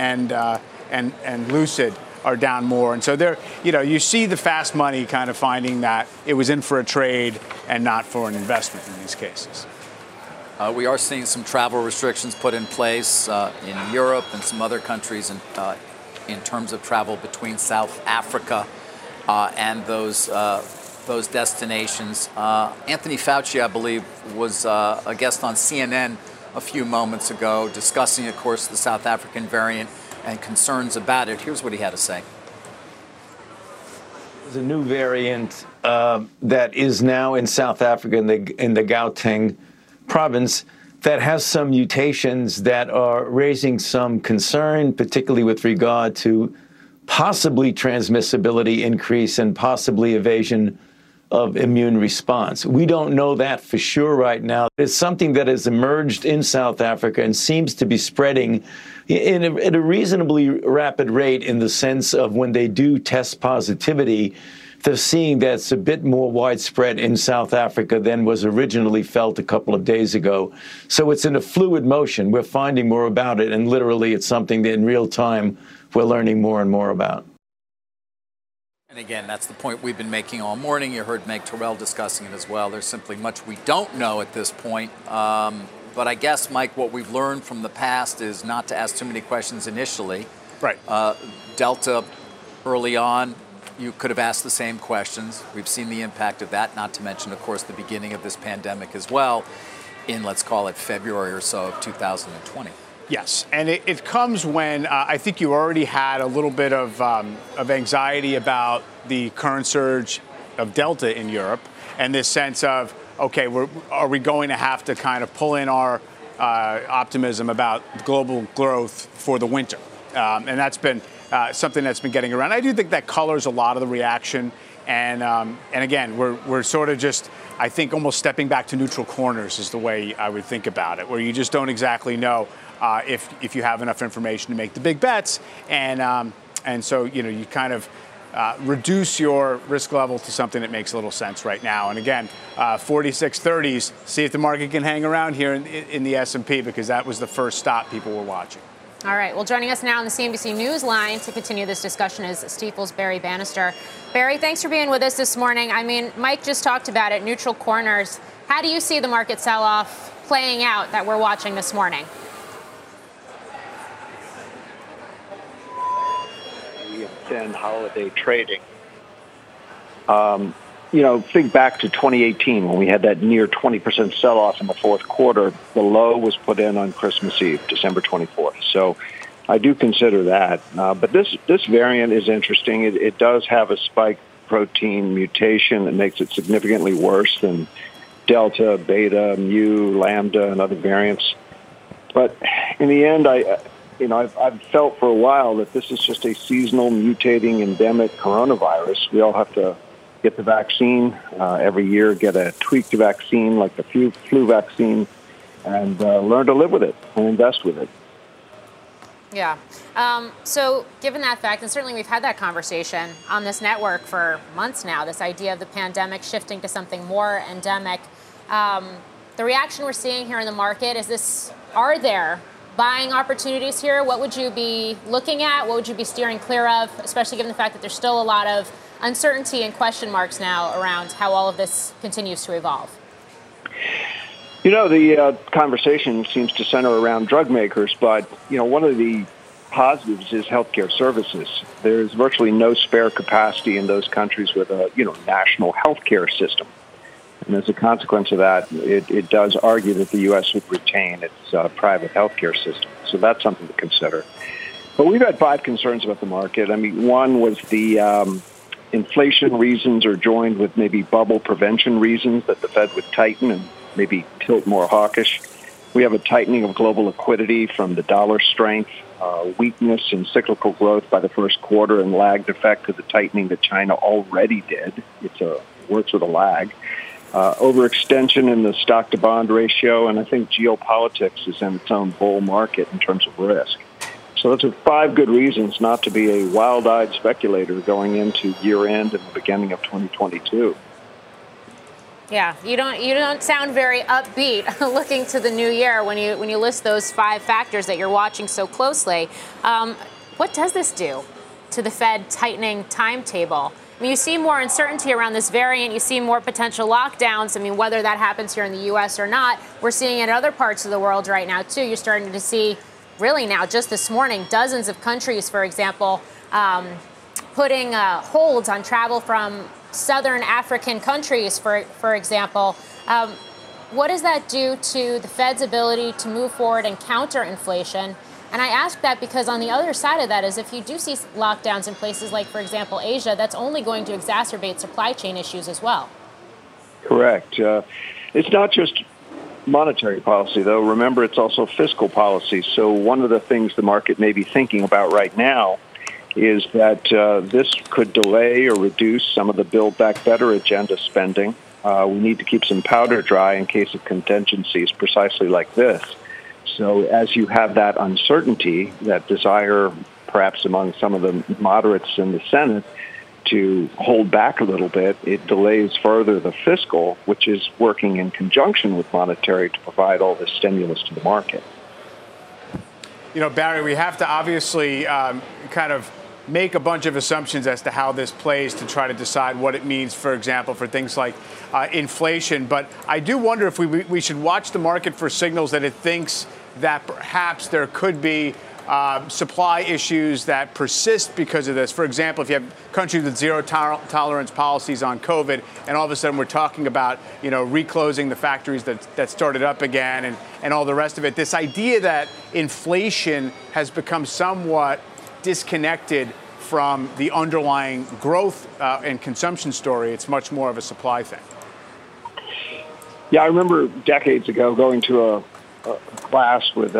[SPEAKER 4] and Lucid are down more. And so you see the fast money kind of finding that it was in for a trade and not for an investment in these cases.
[SPEAKER 3] We are seeing some travel restrictions put in place in Europe and some other countries in terms of travel between South Africa and those destinations. Anthony Fauci, I believe, was a guest on CNN a few moments ago discussing, of course, the South African variant and concerns about it. Here's what he had to say.
[SPEAKER 15] There's a new variant that is now in South Africa in the Gauteng province that has some mutations that are raising some concern, particularly with regard to possibly transmissibility increase and possibly evasion of immune response. We don't know that for sure right now. It's something that has emerged in South Africa and seems to be spreading at a reasonably rapid rate in the sense of when they do test positivity, they're seeing that it's a bit more widespread in South Africa than was originally felt a couple of days ago. So it's in a fluid motion. We're finding more about it, and literally it's something that in real time we're learning more and more about.
[SPEAKER 3] And again, that's the point we've been making all morning. You heard Meg Terrell discussing it as well. There's simply much we don't know at this point. But I guess, Mike, what we've learned from the past is not to ask too many questions initially.
[SPEAKER 4] Right.
[SPEAKER 3] Delta, early on, you could have asked the same questions. We've seen the impact of that, not to mention, of course, the beginning of this pandemic as well in, let's call it, February or so of 2020.
[SPEAKER 4] Yes, and it comes when I think you already had a little bit of anxiety about the current surge of Delta in Europe and this sense of, okay, are we going to have to kind of pull in our optimism about global growth for the winter? And that's been something that's been getting around. I do think that colors a lot of the reaction. And again, we're sort of just, I think, almost stepping back to neutral corners is the way I would think about it, where you just don't exactly know if you have enough information to make the big bets. And so, you kind of reduce your risk level to something that makes a little sense right now. And again, 4630s, see if the market can hang around here in the S&P, because that was the first stop people were watching.
[SPEAKER 5] All right. Well, joining us now on the CNBC News line to continue this discussion is Stifel's Barry Bannister. Barry, thanks for being with us this morning. I mean, Mike just talked about it, neutral corners. How do you see the market sell-off playing out that we're watching this morning?
[SPEAKER 16] We extend holiday trading. Think back to 2018 when we had that near 20% sell-off in the fourth quarter. The low was put in on Christmas Eve, December 24th. So I do consider that. But this variant is interesting. It does have a spike protein mutation that makes it significantly worse than Delta, Beta, Mu, Lambda, and other variants. But in the end, I've felt for a while that this is just a seasonal, mutating, endemic coronavirus. We all have to get the vaccine every year, get a tweaked vaccine like the flu vaccine, and learn to live with it and invest with it.
[SPEAKER 5] Yeah. So given that fact, and certainly we've had that conversation on this network for months now, this idea of the pandemic shifting to something more endemic, the reaction we're seeing here in the market is are there buying opportunities here? What would you be looking at? What would you be steering clear of, especially given the fact that there's still a lot of uncertainty and question marks now around how all of this continues to evolve?
[SPEAKER 16] The conversation seems to center around drug makers, but, one of the positives is healthcare services. There's virtually no spare capacity in those countries with a, national healthcare system. And as a consequence of that, it does argue that the U.S. would retain its private healthcare system. So that's something to consider. But we've had 5 concerns about the market. I mean, one was the inflation reasons are joined with maybe bubble prevention reasons that the Fed would tighten and maybe tilt more hawkish. We have a tightening of global liquidity from the dollar strength, weakness in cyclical growth by the first quarter, and lagged effect of the tightening that China already did. It works with a lag. Overextension in the stock-to-bond ratio, and I think geopolitics is in its own bull market in terms of risk. So those are 5 good reasons not to be a wild-eyed speculator going into year-end and the beginning of 2022.
[SPEAKER 5] Yeah, you don't sound very upbeat looking to the new year when you list those 5 factors that you're watching so closely. What does this do to the Fed tightening timetable? I mean, you see more uncertainty around this variant. You see more potential lockdowns. I mean, whether that happens here in the U.S. or not, we're seeing it in other parts of the world right now, too. You're starting to see, really now, just this morning, dozens of countries, for example, putting holds on travel from southern African countries, for example. What does that do to the Fed's ability to move forward and counter inflation? And I ask that because on the other side of that is if you do see lockdowns in places like, for example, Asia, that's only going to exacerbate supply chain issues as well.
[SPEAKER 16] Correct. It's not just monetary policy, though. Remember, it's also fiscal policy. So one of the things the market may be thinking about right now is that this could delay or reduce some of the Build Back Better agenda spending. We need to keep some powder dry in case of contingencies precisely like this. So as you have that uncertainty, that desire perhaps among some of the moderates in the Senate to hold back a little bit, it delays further the fiscal, which is working in conjunction with monetary to provide all this stimulus to the market.
[SPEAKER 4] Barry, we have to obviously kind of make a bunch of assumptions as to how this plays to try to decide what it means, for example, for things like inflation. But I do wonder if we should watch the market for signals that it thinks that perhaps there could be supply issues that persist because of this. For example, if you have countries with zero tolerance policies on COVID, and all of a sudden we're talking about, reclosing the factories that started up again and all the rest of it. This idea that inflation has become somewhat disconnected from the underlying growth and consumption story. It's much more of a supply thing.
[SPEAKER 16] Yeah, I remember decades ago going to a class with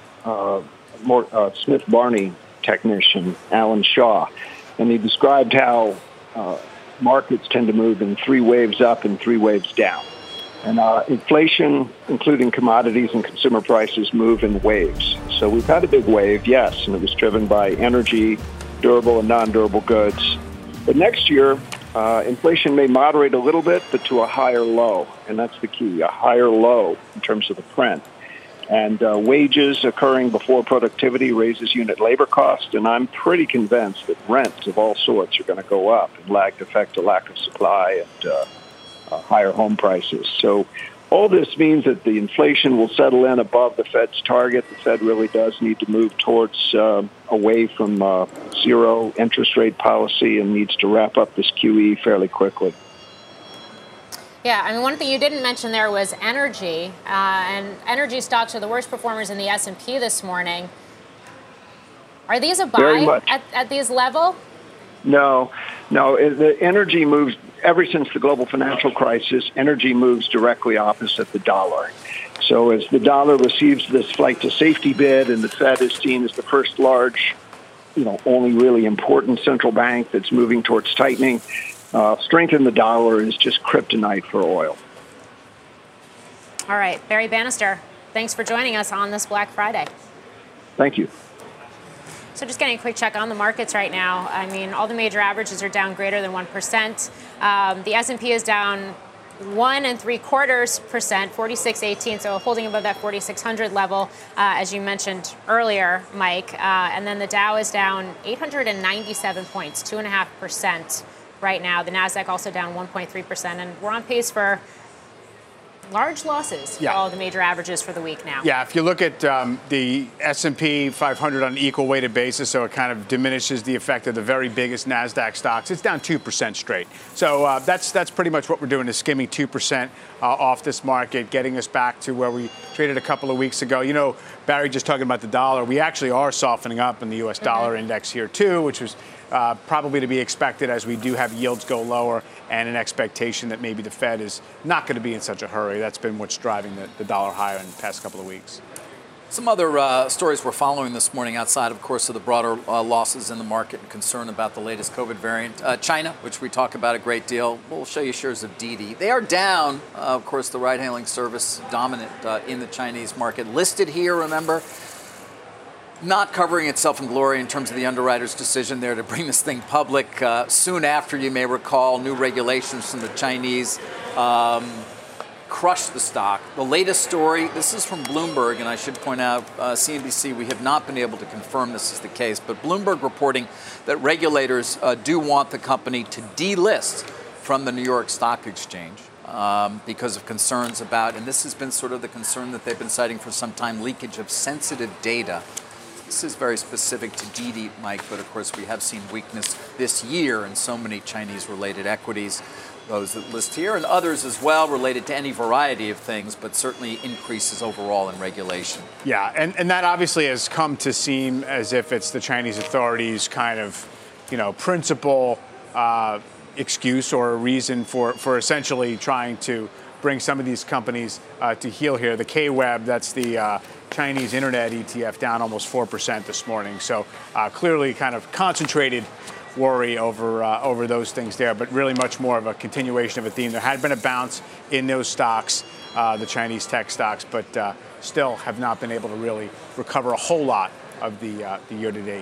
[SPEAKER 16] Smith Barney technician, Alan Shaw, and he described how markets tend to move in 3 waves up and 3 waves down. And inflation, including commodities and consumer prices, move in waves. So we've had a big wave, yes, and it was driven by energy, durable and non-durable goods. But next year, inflation may moderate a little bit, but to a higher low, and that's the key, a higher low in terms of the print. And wages occurring before productivity raises unit labor cost, and I'm pretty convinced that rents of all sorts are going to go up in lagged effect to lack of supply and higher home prices. So all this means that the inflation will settle in above the Fed's target. The Fed really does need to move towards away from zero interest rate policy and needs to wrap up this QE fairly quickly.
[SPEAKER 5] Yeah, I mean, one thing you didn't mention there was energy, and energy stocks are the worst performers in the S&P this morning. Are these a buy at these level?
[SPEAKER 16] No. The energy moves, ever since the global financial crisis, energy moves directly opposite the dollar. So as the dollar receives this flight to safety bid and the Fed is seen as the first large, only really important central bank that's moving towards tightening, strength in the dollar is just kryptonite for oil.
[SPEAKER 5] All right, Barry Bannister, thanks for joining us on this Black Friday.
[SPEAKER 16] Thank you.
[SPEAKER 5] So just getting a quick check on the markets right now. I mean, all the major averages are down greater than 1%. The S&P is down 1.75%, 46.18, so holding above that 4,600 level, as you mentioned earlier, Mike. And then the Dow is down 897 points, 2.5%. Right now. The Nasdaq also down 1.3%, and we're on pace for large losses for all the major averages for the week now.
[SPEAKER 4] Yeah, if you look at the S&P 500 on an equal weighted basis, so it kind of diminishes the effect of the very biggest Nasdaq stocks, it's down 2% straight. So that's pretty much what we're doing, is skimming 2% off this market, getting us back to where we traded a couple of weeks ago. Barry just talking about the dollar, we actually are softening up in the U.S. dollar index here too, which was probably to be expected as we do have yields go lower and an expectation that maybe the Fed is not going to be in such a hurry. That's been what's driving the dollar higher in the past couple of weeks.
[SPEAKER 3] Some other stories we're following this morning outside, of course, of the broader losses in the market and concern about the latest COVID variant. China, which we talk about a great deal. We'll show you shares of Didi. They are down, of course, the ride-hailing service dominant in the Chinese market. Listed here, remember, not covering itself in glory in terms of the underwriter's decision there to bring this thing public. Soon after, you may recall, new regulations from the Chinese crushed the stock. The latest story, this is from Bloomberg, and I should point out, CNBC, we have not been able to confirm this is the case, but Bloomberg reporting that regulators do want the company to delist from the New York Stock Exchange because of concerns about, and this has been sort of the concern that they've been citing for some time, leakage of sensitive data. This is very specific to Didi, Mike, but of course we have seen weakness this year in so many Chinese-related equities, those that list here, and others as well related to any variety of things, but certainly increases overall in regulation.
[SPEAKER 4] Yeah, and that obviously has come to seem as if it's the Chinese authorities' kind of, principal excuse or a reason for essentially trying to bring some of these companies to heel here. The KWEB, that's the Chinese internet ETF, down almost 4% this morning. So clearly kind of concentrated worry over those things there, but really much more of a continuation of a theme. There had been a bounce in those stocks, the Chinese tech stocks, but still have not been able to really recover a whole lot of the year-to-date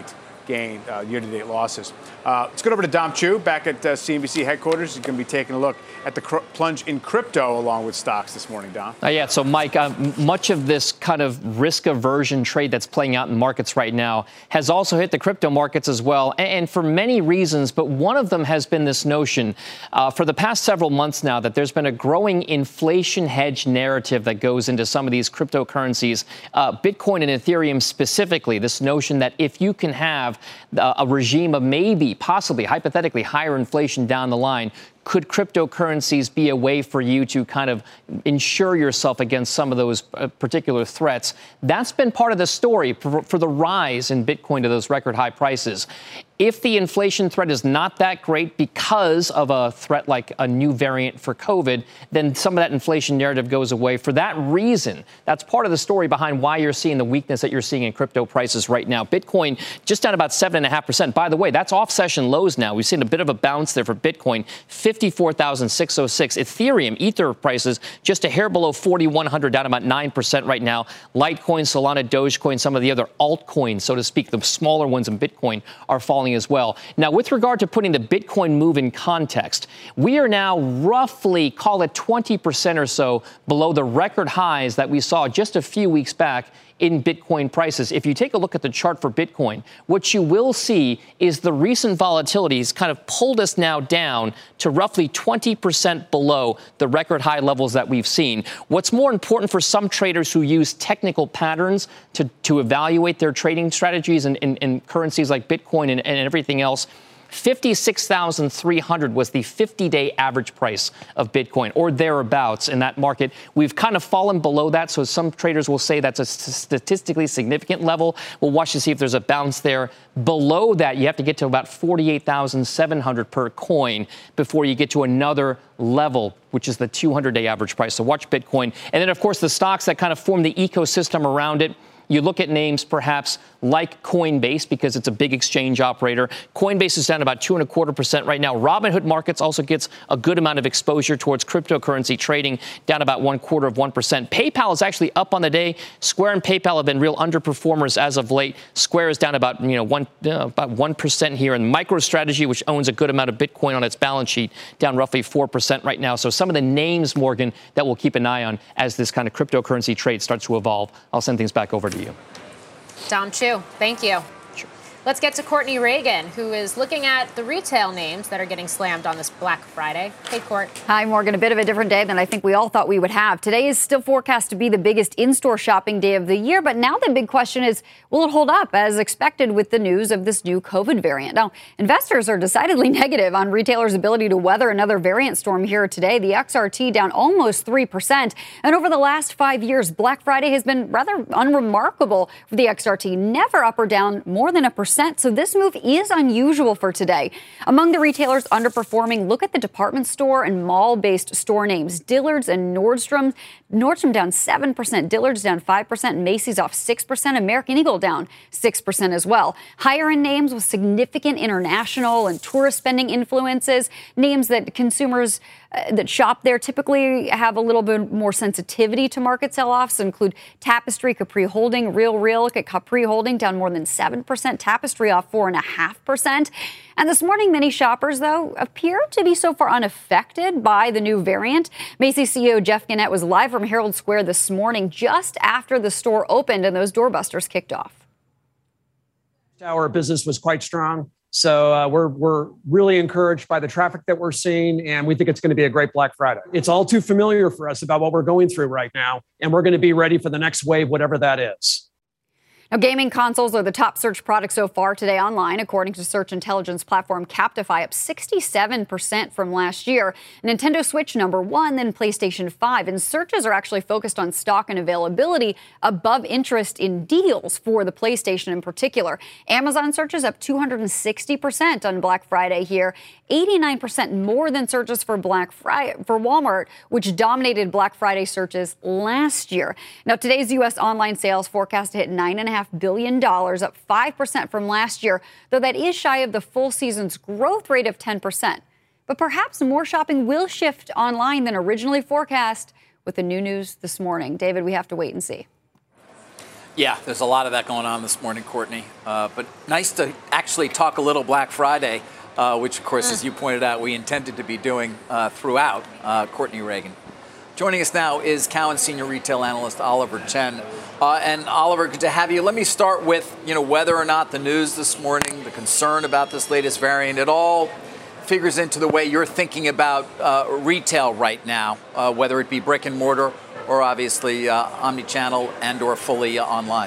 [SPEAKER 4] gain, year-to-date losses. Let's go over to Dom Chu back at CNBC headquarters. He's going to be taking a look at the plunge in crypto along with stocks this morning, Dom.
[SPEAKER 17] Yeah, so Mike, much of this kind of risk aversion trade that's playing out in markets right now has also hit the crypto markets as well, and for many reasons, but one of them has been this notion for the past several months now that there's been a growing inflation hedge narrative that goes into some of these cryptocurrencies, Bitcoin and Ethereum specifically, this notion that if you can have a regime of maybe, possibly, hypothetically higher inflation down the line, could cryptocurrencies be a way for you to kind of insure yourself against some of those particular threats? That's been part of the story for the rise in Bitcoin to those record high prices. If the inflation threat is not that great because of a threat like a new variant for COVID, then some of that inflation narrative goes away. For that reason, that's part of the story behind why you're seeing the weakness that you're seeing in crypto prices right now. Bitcoin just down about 7.5%. By the way, that's off session lows now. We've seen a bit of a bounce there for Bitcoin, 54,606. Ethereum, Ether prices just a hair below 4,100, down about 9% right now. Litecoin, Solana, Dogecoin, some of the other altcoins, so to speak, the smaller ones in Bitcoin are falling as well. Now, with regard to putting the Bitcoin move in context, we are now roughly, call it 20% or so below the record highs that we saw just a few weeks back in Bitcoin prices. If you take a look at the chart for Bitcoin, what you will see is the recent volatilities kind of pulled us now down to roughly 20% below the record high levels that we've seen. What's more important for some traders who use technical patterns to evaluate their trading strategies in currencies like Bitcoin and everything else, 56,300 was the 50-day average price of Bitcoin, or thereabouts in that market. We've kind of fallen below that, so some traders will say that's a statistically significant level. We'll watch to see if there's a bounce there. Below that, you have to get to about 48,700 per coin before you get to another level, which is the 200-day average price. So watch Bitcoin. And then, of course, the stocks that kind of form the ecosystem around it. You look at names perhaps like Coinbase because it's a big exchange operator. Coinbase is down about 2.25% right now. Robinhood Markets also gets a good amount of exposure towards cryptocurrency trading, down about 0.25%. PayPal is actually up on the day. Square and PayPal have been real underperformers as of late. Square is down about 1% here, and MicroStrategy, which owns a good amount of Bitcoin on its balance sheet, down roughly 4% right now. So some of the names, Morgan, that we'll keep an eye on as this kind of cryptocurrency trade starts to evolve. I'll send things back over to you.
[SPEAKER 5] Dom Chu, thank you. Sure. Let's get to Courtney Reagan, who is looking at the retail names that are getting slammed on this Black Friday. Hey, Court.
[SPEAKER 18] Hi, Morgan. A bit of a different day than I think we all thought we would have. Today is still forecast to be the biggest in-store shopping day of the year, but now the big question is, will it hold up as expected with the news of this new COVID variant? Now, investors are decidedly negative on retailers' ability to weather another variant storm here today. The XRT down almost 3%. And over the last 5 years, Black Friday has been rather unremarkable for the XRT, never up or down more than 1%. So this move is unusual for today. Among the retailers underperforming, look at the department store and mall-based store names. Dillard's and Nordstrom. Nordstrom down 7%, Dillard's down 5%, Macy's off 6%, American Eagle down 6% as well. Higher-end names with significant international and tourist spending influences, names that consumers that shop there typically have a little bit more sensitivity to market sell-offs, include Tapestry, Capri Holding, Real. Look at Capri Holding down more than 7%, Tapestry off 4.5%. And this morning, many shoppers, though, appear to be so far unaffected by the new variant. Macy's CEO Jeff Gennette was live from Herald Square this morning just after the store opened and those doorbusters kicked off.
[SPEAKER 19] Our business was quite strong. So we're really encouraged by the traffic that we're seeing, and we think it's going to be a great Black Friday. It's all too familiar for us about what we're going through right now, and we're going to be ready for the next wave, whatever that is.
[SPEAKER 18] Now, gaming consoles are the top search product so far today online, according to search intelligence platform Captify, up 67% from last year. Nintendo Switch #1, then PlayStation 5. And searches are actually focused on stock and availability above interest in deals for the PlayStation in particular. Amazon searches up 260% on Black Friday here, 89% more than searches for Black Friday for Walmart, which dominated Black Friday searches last year. Now, today's U.S. online sales forecast to hit $9.5 billion, up 5% from last year, though that is shy of the full season's growth rate of 10%. But perhaps more shopping will shift online than originally forecast with the new news this morning. David, we have to wait and see.
[SPEAKER 3] Yeah, there's a lot of that going on this morning, Courtney. But nice to actually talk a little Black Friday, which, of course, as you pointed out, we intended to be doing throughout. Courtney Reagan. Joining us now is Cowen Senior Retail Analyst Oliver Chen. And Oliver, good to have you. Let me start with, whether or not the news this morning, the concern about this latest variant, it all figures into the way you're thinking about retail right now, whether it be brick and mortar or obviously omni-channel and or fully online.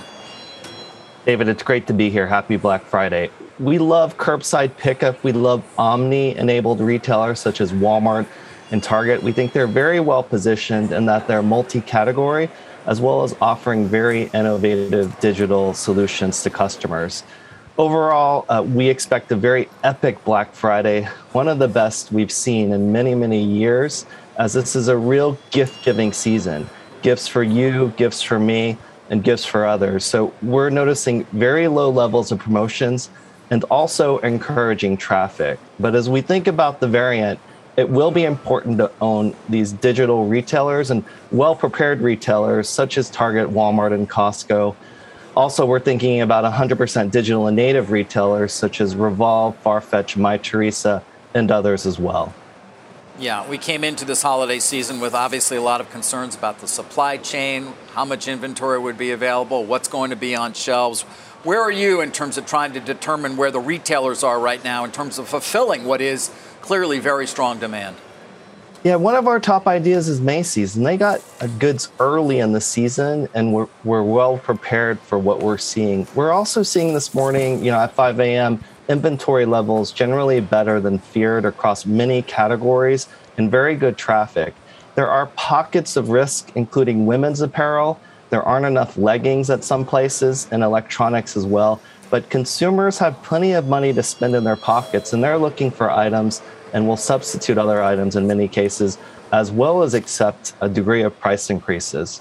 [SPEAKER 20] David, it's great to be here. Happy Black Friday. We love curbside pickup. We love omni-enabled retailers such as Walmart and Target. We think they're very well positioned in that they're multi-category, as well as offering very innovative digital solutions to customers. Overall, we expect a very epic Black Friday, one of the best we've seen in many, many years, as this is a real gift-giving season. Gifts for you, gifts for me, and gifts for others. So we're noticing very low levels of promotions and also encouraging traffic. But as we think about the variant, it will be important to own these digital retailers and well-prepared retailers such as Target, Walmart, and Costco. Also, we're thinking about 100% digital and native retailers such as Revolve, Farfetch, MyTheresa, and others as well.
[SPEAKER 3] Yeah, we came into this holiday season with obviously a lot of concerns about the supply chain, how much inventory would be available, what's going to be on shelves. Where are you in terms of trying to determine where the retailers are right now in terms of fulfilling what is clearly very strong demand?
[SPEAKER 20] Yeah, one of our top ideas is Macy's, and they got goods early in the season, and we're well prepared for what we're seeing. We're also seeing this morning, at 5 a.m., inventory levels generally better than feared across many categories and very good traffic. There are pockets of risk, including women's apparel. There aren't enough leggings at some places and electronics as well. But consumers have plenty of money to spend in their pockets, and they're looking for items and will substitute other items in many cases, as well as accept a degree of price increases.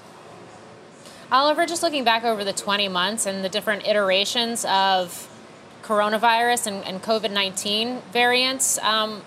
[SPEAKER 5] Oliver, just looking back over the 20 months and the different iterations of coronavirus and COVID-19 variants,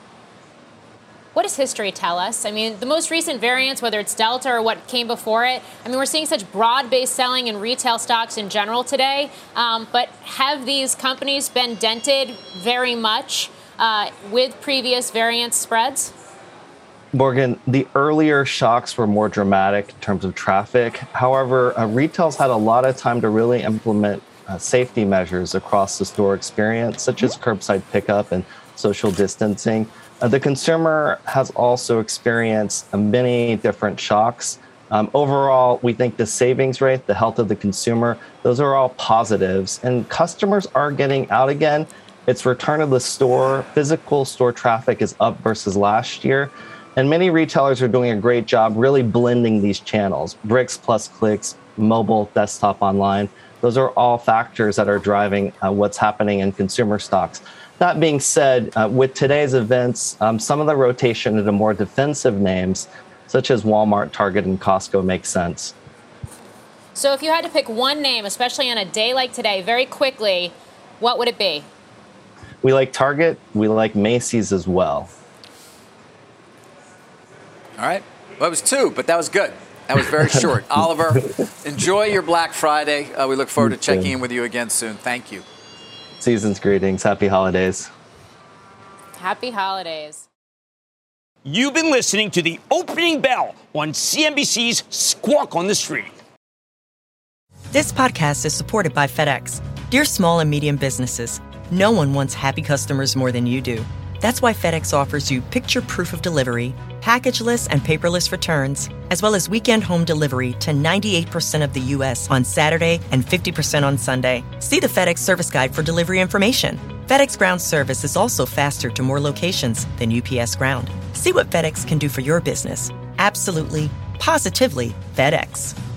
[SPEAKER 5] what does history tell us? I mean, the most recent variants, whether it's Delta or what came before it, we're seeing such broad-based selling in retail stocks in general today. But have these companies been dented very much with previous variant spreads?
[SPEAKER 20] Morgan, the earlier shocks were more dramatic in terms of traffic. However, retail's had a lot of time to really implement safety measures across the store experience, such as curbside pickup and social distancing. The consumer has also experienced many different shocks. Overall, we think the savings rate, the health of the consumer, those are all positives. And customers are getting out again. It's return to the store. Physical store traffic is up versus last year. And many retailers are doing a great job really blending these channels, bricks plus clicks, mobile, desktop, online. Those are all factors that are driving what's happening in consumer stocks. That being said, with today's events, some of the rotation into more defensive names, such as Walmart, Target, and Costco, makes sense.
[SPEAKER 5] So if you had to pick one name, especially on a day like today, very quickly, what would it be?
[SPEAKER 20] We like Target. We like Macy's as well.
[SPEAKER 3] All right. Well, it was two, but that was good. That was very short. Oliver, enjoy your Black Friday. We look forward to checking in with you again soon. Thank you.
[SPEAKER 20] Season's greetings. Happy holidays.
[SPEAKER 5] Happy holidays.
[SPEAKER 2] You've been listening to the Opening Bell on CNBC's Squawk on the Street.
[SPEAKER 21] This podcast is supported by FedEx. Dear small and medium businesses, no one wants happy customers more than you do. That's why FedEx offers you picture proof of delivery, packageless and paperless returns, as well as weekend home delivery to 98% of the U.S. on Saturday and 50% on Sunday. See the FedEx service guide for delivery information. FedEx Ground service is also faster to more locations than UPS Ground. See what FedEx can do for your business. Absolutely, positively FedEx.